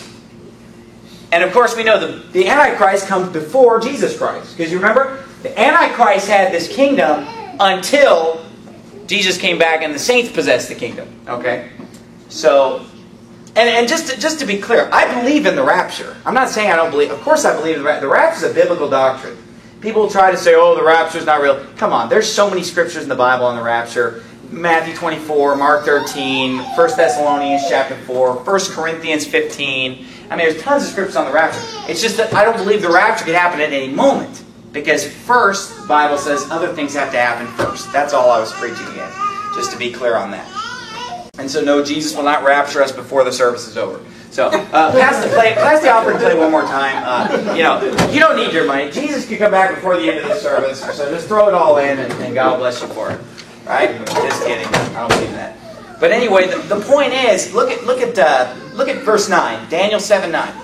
Speaker 1: And of course we know the, the Antichrist comes before Jesus Christ. Because you remember, the Antichrist had this kingdom until Jesus came back and the saints possessed the kingdom. Okay? So... And, and just, to, just to be clear, I believe in the rapture. I'm not saying I don't believe. Of course I believe in the rapture. The rapture is a biblical doctrine. People try to say, oh, the rapture is not real. Come on, there's so many scriptures in the Bible on the rapture. Matthew twenty-four, Mark thirteen, First Thessalonians chapter four, First Corinthians fifteen. I mean, there's tons of scriptures on the rapture. It's just that I don't believe the rapture could happen at any moment. Because first, the Bible says other things have to happen first. That's all I was preaching against. Just to be clear on that. And so, no, Jesus will not rapture us before the service is over. So, uh, pass the play, pass the offering plate one more time. Uh, you know, you don't need your money. Jesus can come back before the end of the service. So just throw it all in, and, and God will bless you for it. Right? Just kidding. I don't believe in that. But anyway, the, the point is, look at look at uh, look at verse nine, Daniel seven nine.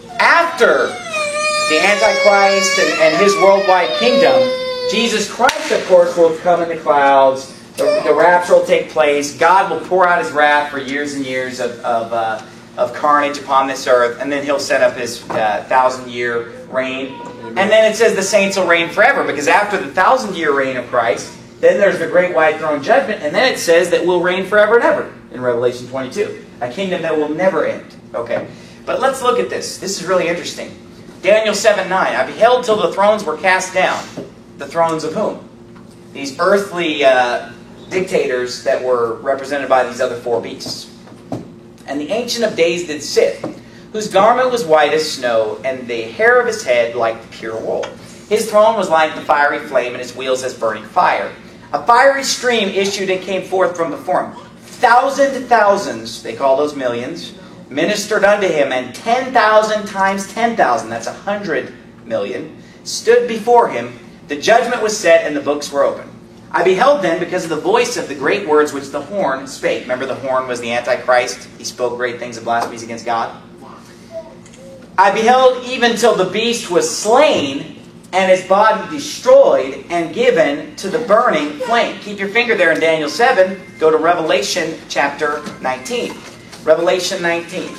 Speaker 1: After the Antichrist and, and his worldwide kingdom, Jesus Christ, of course, will come in the clouds. The, the rapture will take place. God will pour out His wrath for years and years of of, uh, of carnage upon this earth, and then He'll set up His uh, thousand-year reign. And then it says the saints will reign forever, because after the thousand-year reign of Christ, then there's the great white throne judgment, and then it says that we'll reign forever and ever in Revelation twenty-two, a kingdom that will never end. Okay, but let's look at this. This is really interesting. Daniel seven nine. I beheld till the thrones were cast down. The thrones of whom? These earthly Uh, dictators that were represented by these other four beasts. And the Ancient of Days did sit, whose garment was white as snow, and the hair of his head like the pure wool. His throne was like the fiery flame, and his wheels as burning fire. A fiery stream issued and came forth from before him. Thousand thousands, they call those millions, ministered unto him, and ten thousand times ten thousand, that's a hundred million, stood before him. The judgment was set, and the books were opened. I beheld then, because of the voice of the great words which the horn spake. Remember, the horn was the Antichrist. He spoke great things of blasphemies against God. I beheld even till the beast was slain, and his body destroyed, and given to the burning flame. Keep your finger there in Daniel seven. Go to Revelation chapter nineteen. Revelation nineteen.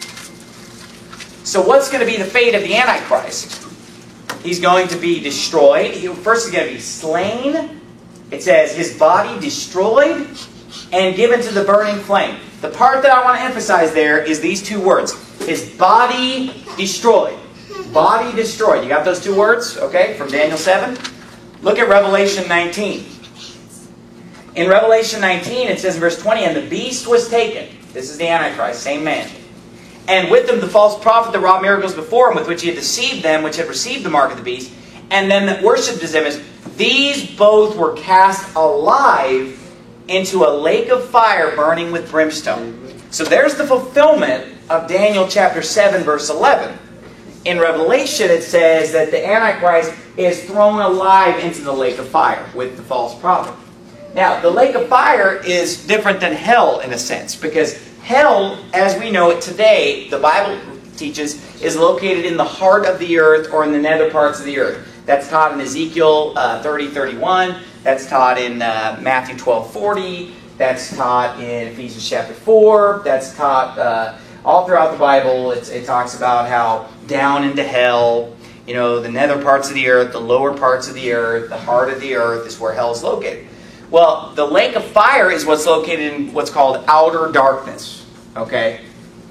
Speaker 1: So what's going to be the fate of the Antichrist? He's going to be destroyed. He, first he's going to be slain. It says, his body destroyed and given to the burning flame. The part that I want to emphasize there is these two words. His body destroyed. Body destroyed. You got those two words? Okay, from Daniel seven. Look at Revelation nineteen. In Revelation nineteen, it says in verse twenty, and the beast was taken. This is the Antichrist, same man. And with them the false prophet that wrought miracles before him, with which he had deceived them, which had received the mark of the beast, and them that worshipped his image. These both were cast alive into a lake of fire burning with brimstone. So there's the fulfillment of Daniel chapter seven, verse eleven. In Revelation, it says that the Antichrist is thrown alive into the lake of fire with the false prophet. Now, the lake of fire is different than hell in a sense, because hell, as we know it today, the Bible teaches, is located in the heart of the earth or in the nether parts of the earth. That's taught in Ezekiel uh, thirty thirty-one. That's taught in uh, Matthew twelve forty. That's taught in Ephesians chapter four. That's taught uh, all throughout the Bible. It's, it talks about how down into hell, you know, the nether parts of the earth, the lower parts of the earth, the heart of the earth is where hell is located. Well, the lake of fire is what's located in what's called outer darkness. Okay?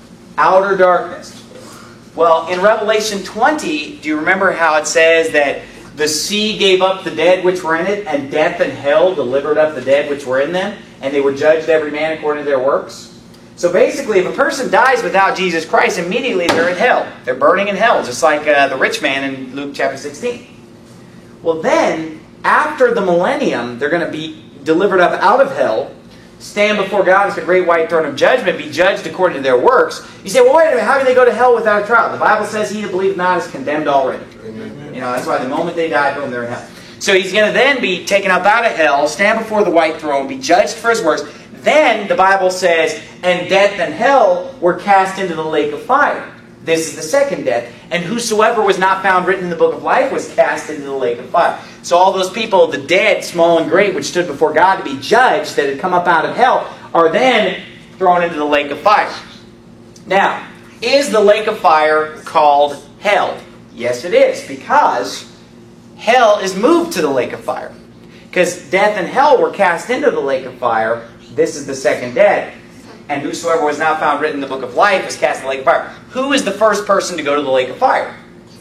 Speaker 1: Outer darkness. Well, in Revelation twenty, do you remember how it says that the sea gave up the dead which were in it, and death and hell delivered up the dead which were in them, and they were judged every man according to their works? So basically, if a person dies without Jesus Christ, immediately they're in hell. They're burning in hell, just like uh, the rich man in Luke chapter sixteen. Well then, after the millennium, they're going to be delivered up out of hell, stand before God as the great white throne of judgment, be judged according to their works. You say, well, wait a minute, how can they go to hell without a trial? The Bible says he that believeth not is condemned already. Amen. You know, that's why the moment they die, boom, they're in hell. So he's going to then be taken up out of hell, stand before the white throne, be judged for his works. Then, the Bible says, and death and hell were cast into the lake of fire. This is the second death. And whosoever was not found written in the book of life was cast into the lake of fire. So all those people, the dead, small and great, which stood before God to be judged, that had come up out of hell, are then thrown into the lake of fire. Now, is the lake of fire called hell? Yes, it is, because hell is moved to the lake of fire. Because death and hell were cast into the lake of fire. This is the second death. And whosoever was not found written in the book of life is cast in the lake of fire. Who is the first person to go to the lake of fire?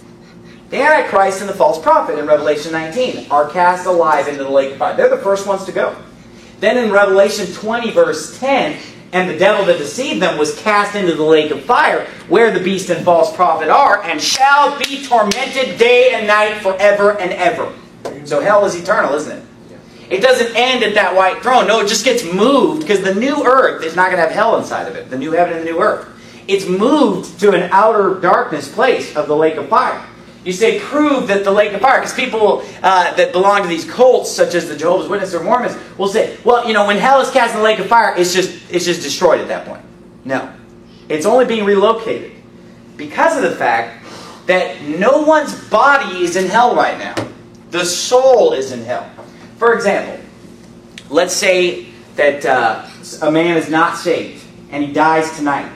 Speaker 1: The Antichrist and the false prophet in Revelation nineteen are cast alive into the lake of fire. They're the first ones to go. Then in Revelation twenty, verse ten, and the devil that deceived them was cast into the lake of fire, where the beast and false prophet are, and shall be tormented day and night forever and ever. So hell is eternal, isn't it? It doesn't end at that white throne. No, it just gets moved, because the new earth is not going to have hell inside of it. The new heaven and the new earth. It's moved to an outer darkness place of the lake of fire. You say, prove that the lake of fire, because people uh, that belong to these cults, such as the Jehovah's Witnesses or Mormons, will say, well, you know, when hell is cast in the lake of fire, it's just, it's just destroyed at that point. No. It's only being relocated. Because of the fact that no one's body is in hell right now. The soul is in hell. For example, let's say that uh, a man is not saved and he dies tonight.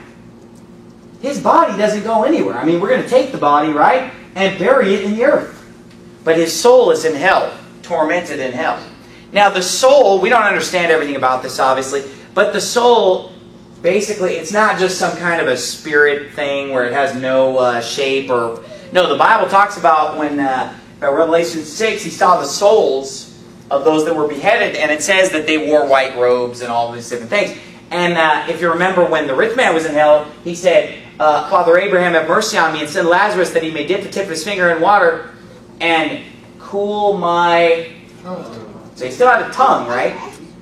Speaker 1: His body doesn't go anywhere. I mean, we're going to take the body, right, and bury it in the earth. But his soul is in hell, tormented in hell. Now, the soul, we don't understand everything about this, obviously, but the soul, basically, it's not just some kind of a spirit thing where it has no uh, shape or... No, the Bible talks about when, uh, Revelation six, he saw the souls of those that were beheaded, and it says that they wore white robes and all these different things. And uh, if you remember when the rich man was in hell, he said, uh, Father Abraham, have mercy on me, and send Lazarus that he may dip the tip of his finger in water and cool my... So he still had a tongue, right?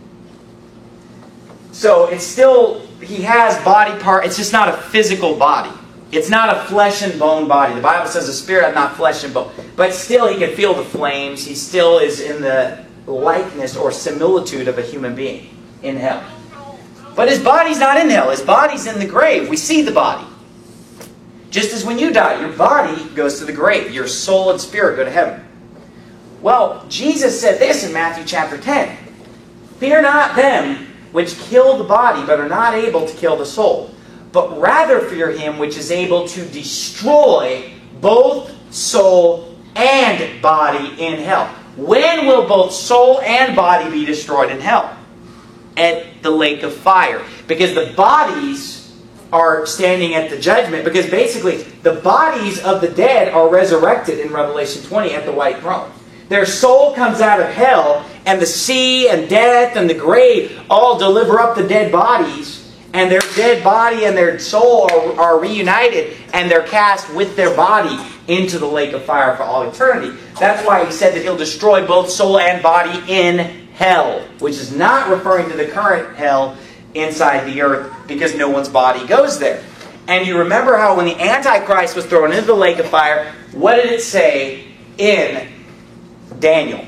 Speaker 1: So it's still, he has body part, it's just not a physical body. It's not a flesh and bone body. The Bible says the spirit hath not flesh and bone. But still he can feel the flames. He still is in the likeness or similitude of a human being in hell. But his body's not in hell. His body's in the grave. We see the body. Just as when you die, your body goes to the grave. Your soul and spirit go to heaven. Well, Jesus said this in Matthew chapter ten. Fear not them which kill the body, but are not able to kill the soul. But rather fear him which is able to destroy both soul and body in hell. When will both soul and body be destroyed in hell? At the lake of fire. Because the bodies are standing at the judgment. Because basically, the bodies of the dead are resurrected in Revelation twenty at the white throne. Their soul comes out of hell, and the sea and death and the grave all deliver up the dead bodies. And their dead body and their soul are, are reunited, and they're cast with their body into the lake of fire for all eternity. That's why he said that he'll destroy both soul and body in hell, which is not referring to the current hell inside the earth because no one's body goes there. And you remember how when the Antichrist was thrown into the lake of fire, what did it say in Daniel?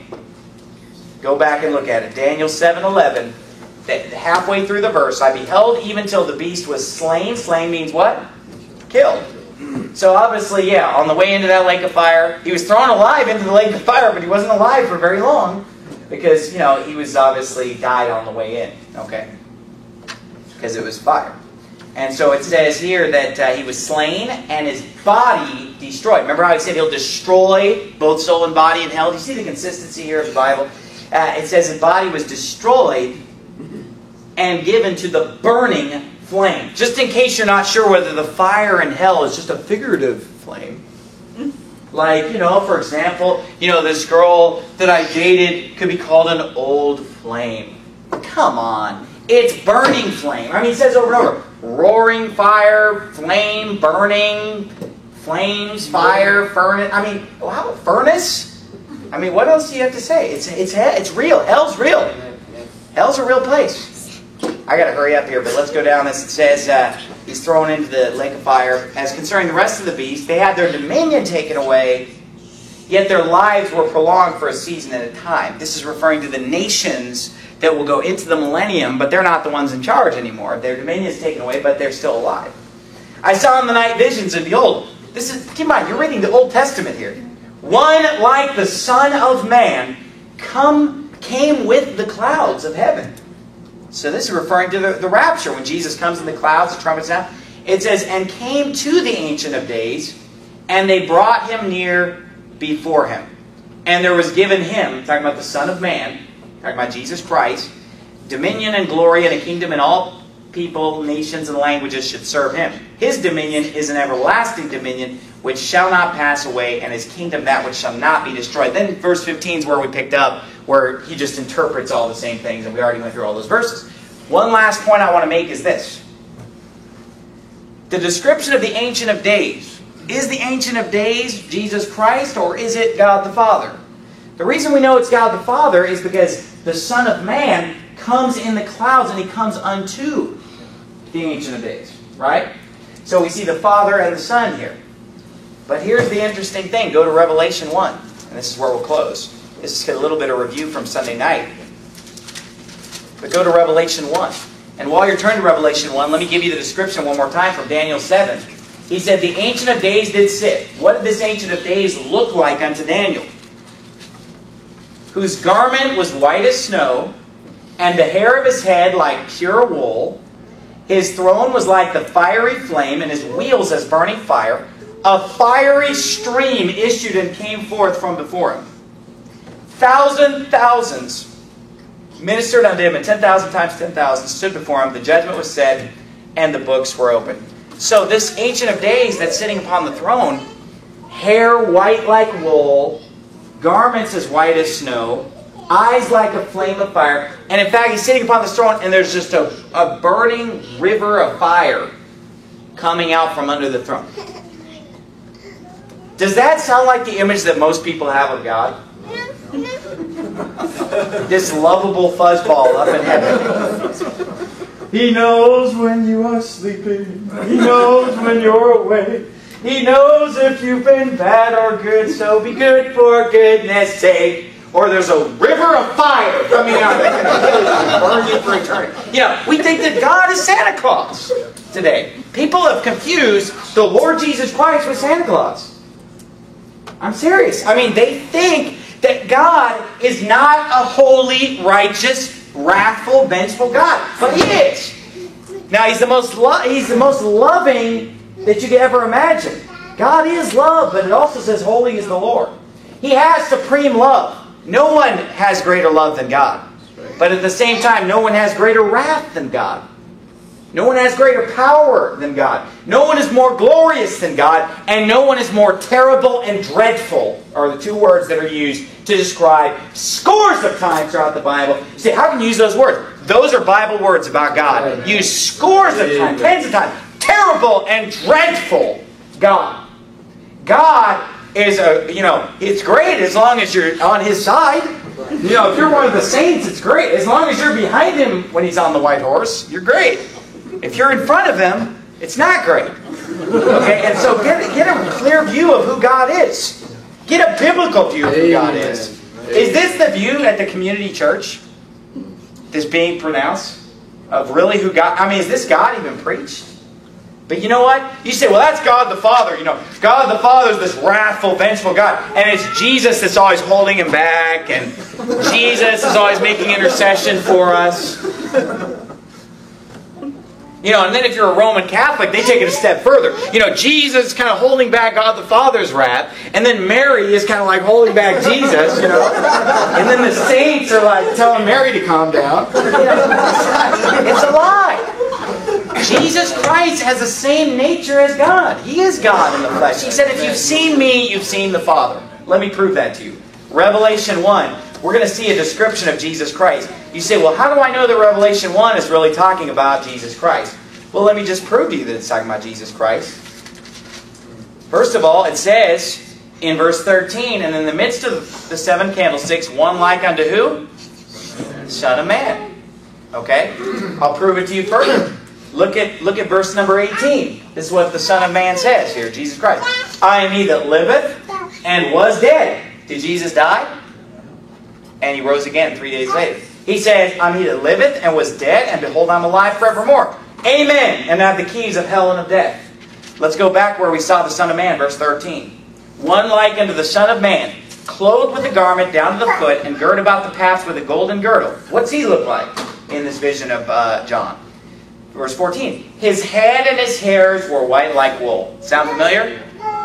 Speaker 1: Go back and look at it. Daniel seven eleven. Halfway through the verse, I beheld even till the beast was slain. Slain means what? Killed. So obviously, yeah, on the way into that lake of fire, he was thrown alive into the lake of fire, but he wasn't alive for very long because, you know, he was obviously died on the way in, okay? Because it was fire. And so it says here that uh, he was slain and his body destroyed. Remember how he said he'll destroy both soul and body in hell? Do you see the consistency here of the Bible? Uh, it says his body was destroyed and given to the burning flame. Just in case you're not sure whether the fire in hell is just a figurative flame. Like, you know, for example, you know, this girl that I dated could be called an old flame. Come on. It's burning flame. I mean, it says over and over. Roaring fire, flame, burning, flames, fire, furnace. I mean, wow, furnace? I mean, what else do you have to say? It's, it's, it's real. Hell's real. Hell's a real place. I got to hurry up here, but let's go down this. It says uh, he's thrown into the lake of fire. As concerning the rest of the beasts, they had their dominion taken away, yet their lives were prolonged for a season at a time. This is referring to the nations that will go into the millennium, but they're not the ones in charge anymore. Their dominion is taken away, but they're still alive. I saw in the night visions, and behold, this is, keep in mind, you're reading the Old Testament here. One like the Son of Man come came with the clouds of heaven. So this is referring to the, the rapture, when Jesus comes in the clouds, the trumpets sound. It says, and came to the Ancient of Days, and they brought him near before him. And there was given him, talking about the Son of Man, talking about Jesus Christ, dominion and glory and a kingdom, and all people, nations, and languages should serve him. His dominion is an everlasting dominion which shall not pass away, and his kingdom that which shall not be destroyed. Then verse fifteen is where we picked up, where he just interprets all the same things, and we already went through all those verses. One last point I want to make is this. The description of the Ancient of Days. Is the Ancient of Days Jesus Christ, or is it God the Father? The reason we know it's God the Father is because the Son of Man comes in the clouds, and he comes unto the Ancient of Days. Right? So we see the Father and the Son here. But here's the interesting thing. Go to Revelation one. And this is where we'll close. This is a little bit of review from Sunday night. But go to Revelation one. And while you're turning to Revelation one, let me give you the description one more time from Daniel seven. He said, the Ancient of Days did sit. What did this Ancient of Days look like unto Daniel? Whose garment was white as snow, and the hair of his head like pure wool. His throne was like the fiery flame, and his wheels as burning fire. A fiery stream issued and came forth from before him. Thousand thousands ministered unto him, and ten thousand times ten thousand stood before him. The judgment was said, and the books were opened. So this Ancient of Days that's sitting upon the throne, hair white like wool, garments as white as snow, eyes like a flame of fire. And in fact, he's sitting upon the throne, and there's just a, a burning river of fire coming out from under the throne. Does that sound like the image that most people have of God? This lovable fuzzball up in heaven. He knows when you are sleeping. He knows when you're awake. He knows if you've been bad or good, so be good for goodness sake. Or there's a river of fire coming out of it and burn you for eternity. You know, we think that God is Santa Claus today. People have confused the Lord Jesus Christ with Santa Claus. I'm serious. I mean, they think that God is not a holy, righteous, wrathful, vengeful God. But He is. Now, He's the most lo- He's the most loving that you could ever imagine. God is love, but it also says holy is the Lord. He has supreme love. No one has greater love than God. But at the same time, no one has greater wrath than God. No one has greater power than God. No one is more glorious than God. And no one is more terrible and dreadful, are the two words that are used to describe scores of times throughout the Bible. You say, how can you use those words? Those are Bible words about God. Used scores of times, tens of times. Terrible and dreadful God. God is a, you know, it's great as long as you're on His side. You know, if you're one of the saints, it's great. As long as you're behind him when he's on the white horse, you're great. If you're in front of him, it's not great. Okay, and so get, get a clear view of who God is. Get a biblical view of who God is. Is this the view at the community church? This being pronounced? Of really who God... I mean, is this God even preached? But you know what? You say, well, that's God the Father. You know, God the Father is this wrathful, vengeful God. And it's Jesus that's always holding him back. And Jesus is always making intercession for us. You know, and then if you're a Roman Catholic, they take it a step further. You know, Jesus is kind of holding back God the Father's wrath. And then Mary is kind of like holding back Jesus, you know. And then the saints are like telling Mary to calm down. It's a lie. Jesus Christ has the same nature as God. He is God in the flesh. He said, if you've seen me, you've seen the Father. Let me prove that to you. Revelation one. We're going to see a description of Jesus Christ. You say, well, how do I know that Revelation one is really talking about Jesus Christ? Well, let me just prove to you that it's talking about Jesus Christ. First of all, it says in verse thirteen, and in the midst of the seven candlesticks, one like unto who? Son of Man. Okay? I'll prove it to you further. Look at, look at verse number eighteen. This is what the Son of Man says here, Jesus Christ. I am he that liveth and was dead. Did Jesus die? And he rose again three days later. He says, I'm he that liveth and was dead, and behold, I'm alive forevermore. Amen. And I have the keys of hell and of death. Let's go back where we saw the Son of Man, verse thirteen. One like unto the Son of Man, clothed with a garment down to the foot, and girt about the paps with a golden girdle. What's he look like in this vision of uh, John? Verse fourteen. His head and his hairs were white like wool. Sound familiar?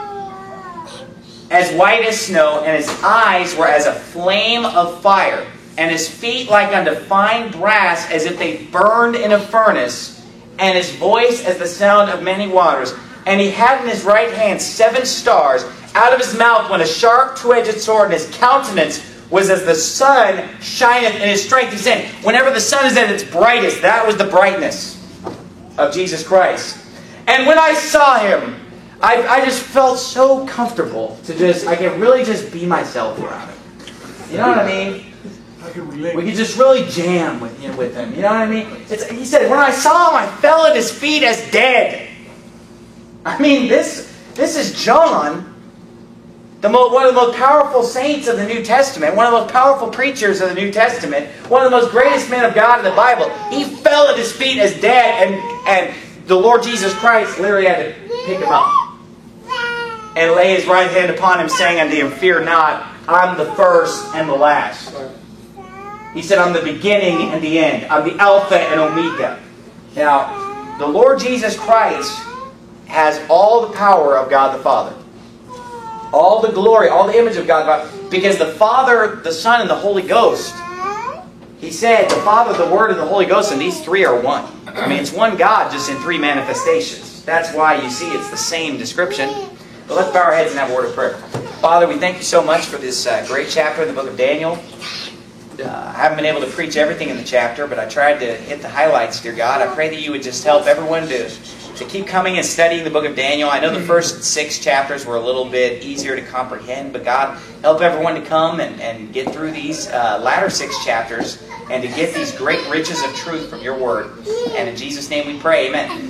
Speaker 1: As white as snow, and his eyes were as a flame of fire, and his feet like unto fine brass, as if they burned in a furnace, and his voice as the sound of many waters. And he had in his right hand seven stars. Out of his mouth went a sharp two-edged sword, and his countenance was as the sun shineth in his strength. He's saying, whenever the sun is at its brightest, that was the brightness of Jesus Christ. And when I saw him, I, I just felt so comfortable to just, I could really just be myself around him. You know what I mean?
Speaker 2: I can relate.
Speaker 1: We could just really jam with, you know, with him. You know what I mean? It's, he said, when I saw him, I fell at his feet as dead. I mean, this, this is John, the mo- one of the most powerful saints of the New Testament, one of the most powerful preachers of the New Testament, one of the most greatest men of God in the Bible. He fell at his feet as dead, and, and the Lord Jesus Christ literally had to pick him up and lay his right hand upon him, saying unto him, fear not, I'm the first and the last. He said, I'm the beginning and the end. I'm the Alpha and Omega. Now, the Lord Jesus Christ has all the power of God the Father. All the glory, all the image of God the Father. Because the Father, the Son, and the Holy Ghost, he said, the Father, the Word, and the Holy Ghost, and these three are one. I mean, it's one God, just in three manifestations. That's why you see it's the same description. But let's bow our heads and have a word of prayer. Father, we thank you so much for this uh, great chapter in the book of Daniel. Uh, I haven't been able to preach everything in the chapter, but I tried to hit the highlights, dear God. I pray that you would just help everyone to, to keep coming and studying the book of Daniel. I know the first six chapters were a little bit easier to comprehend, but God, help everyone to come and, and get through these uh, latter six chapters and to get these great riches of truth from your word. And in Jesus' name we pray, amen.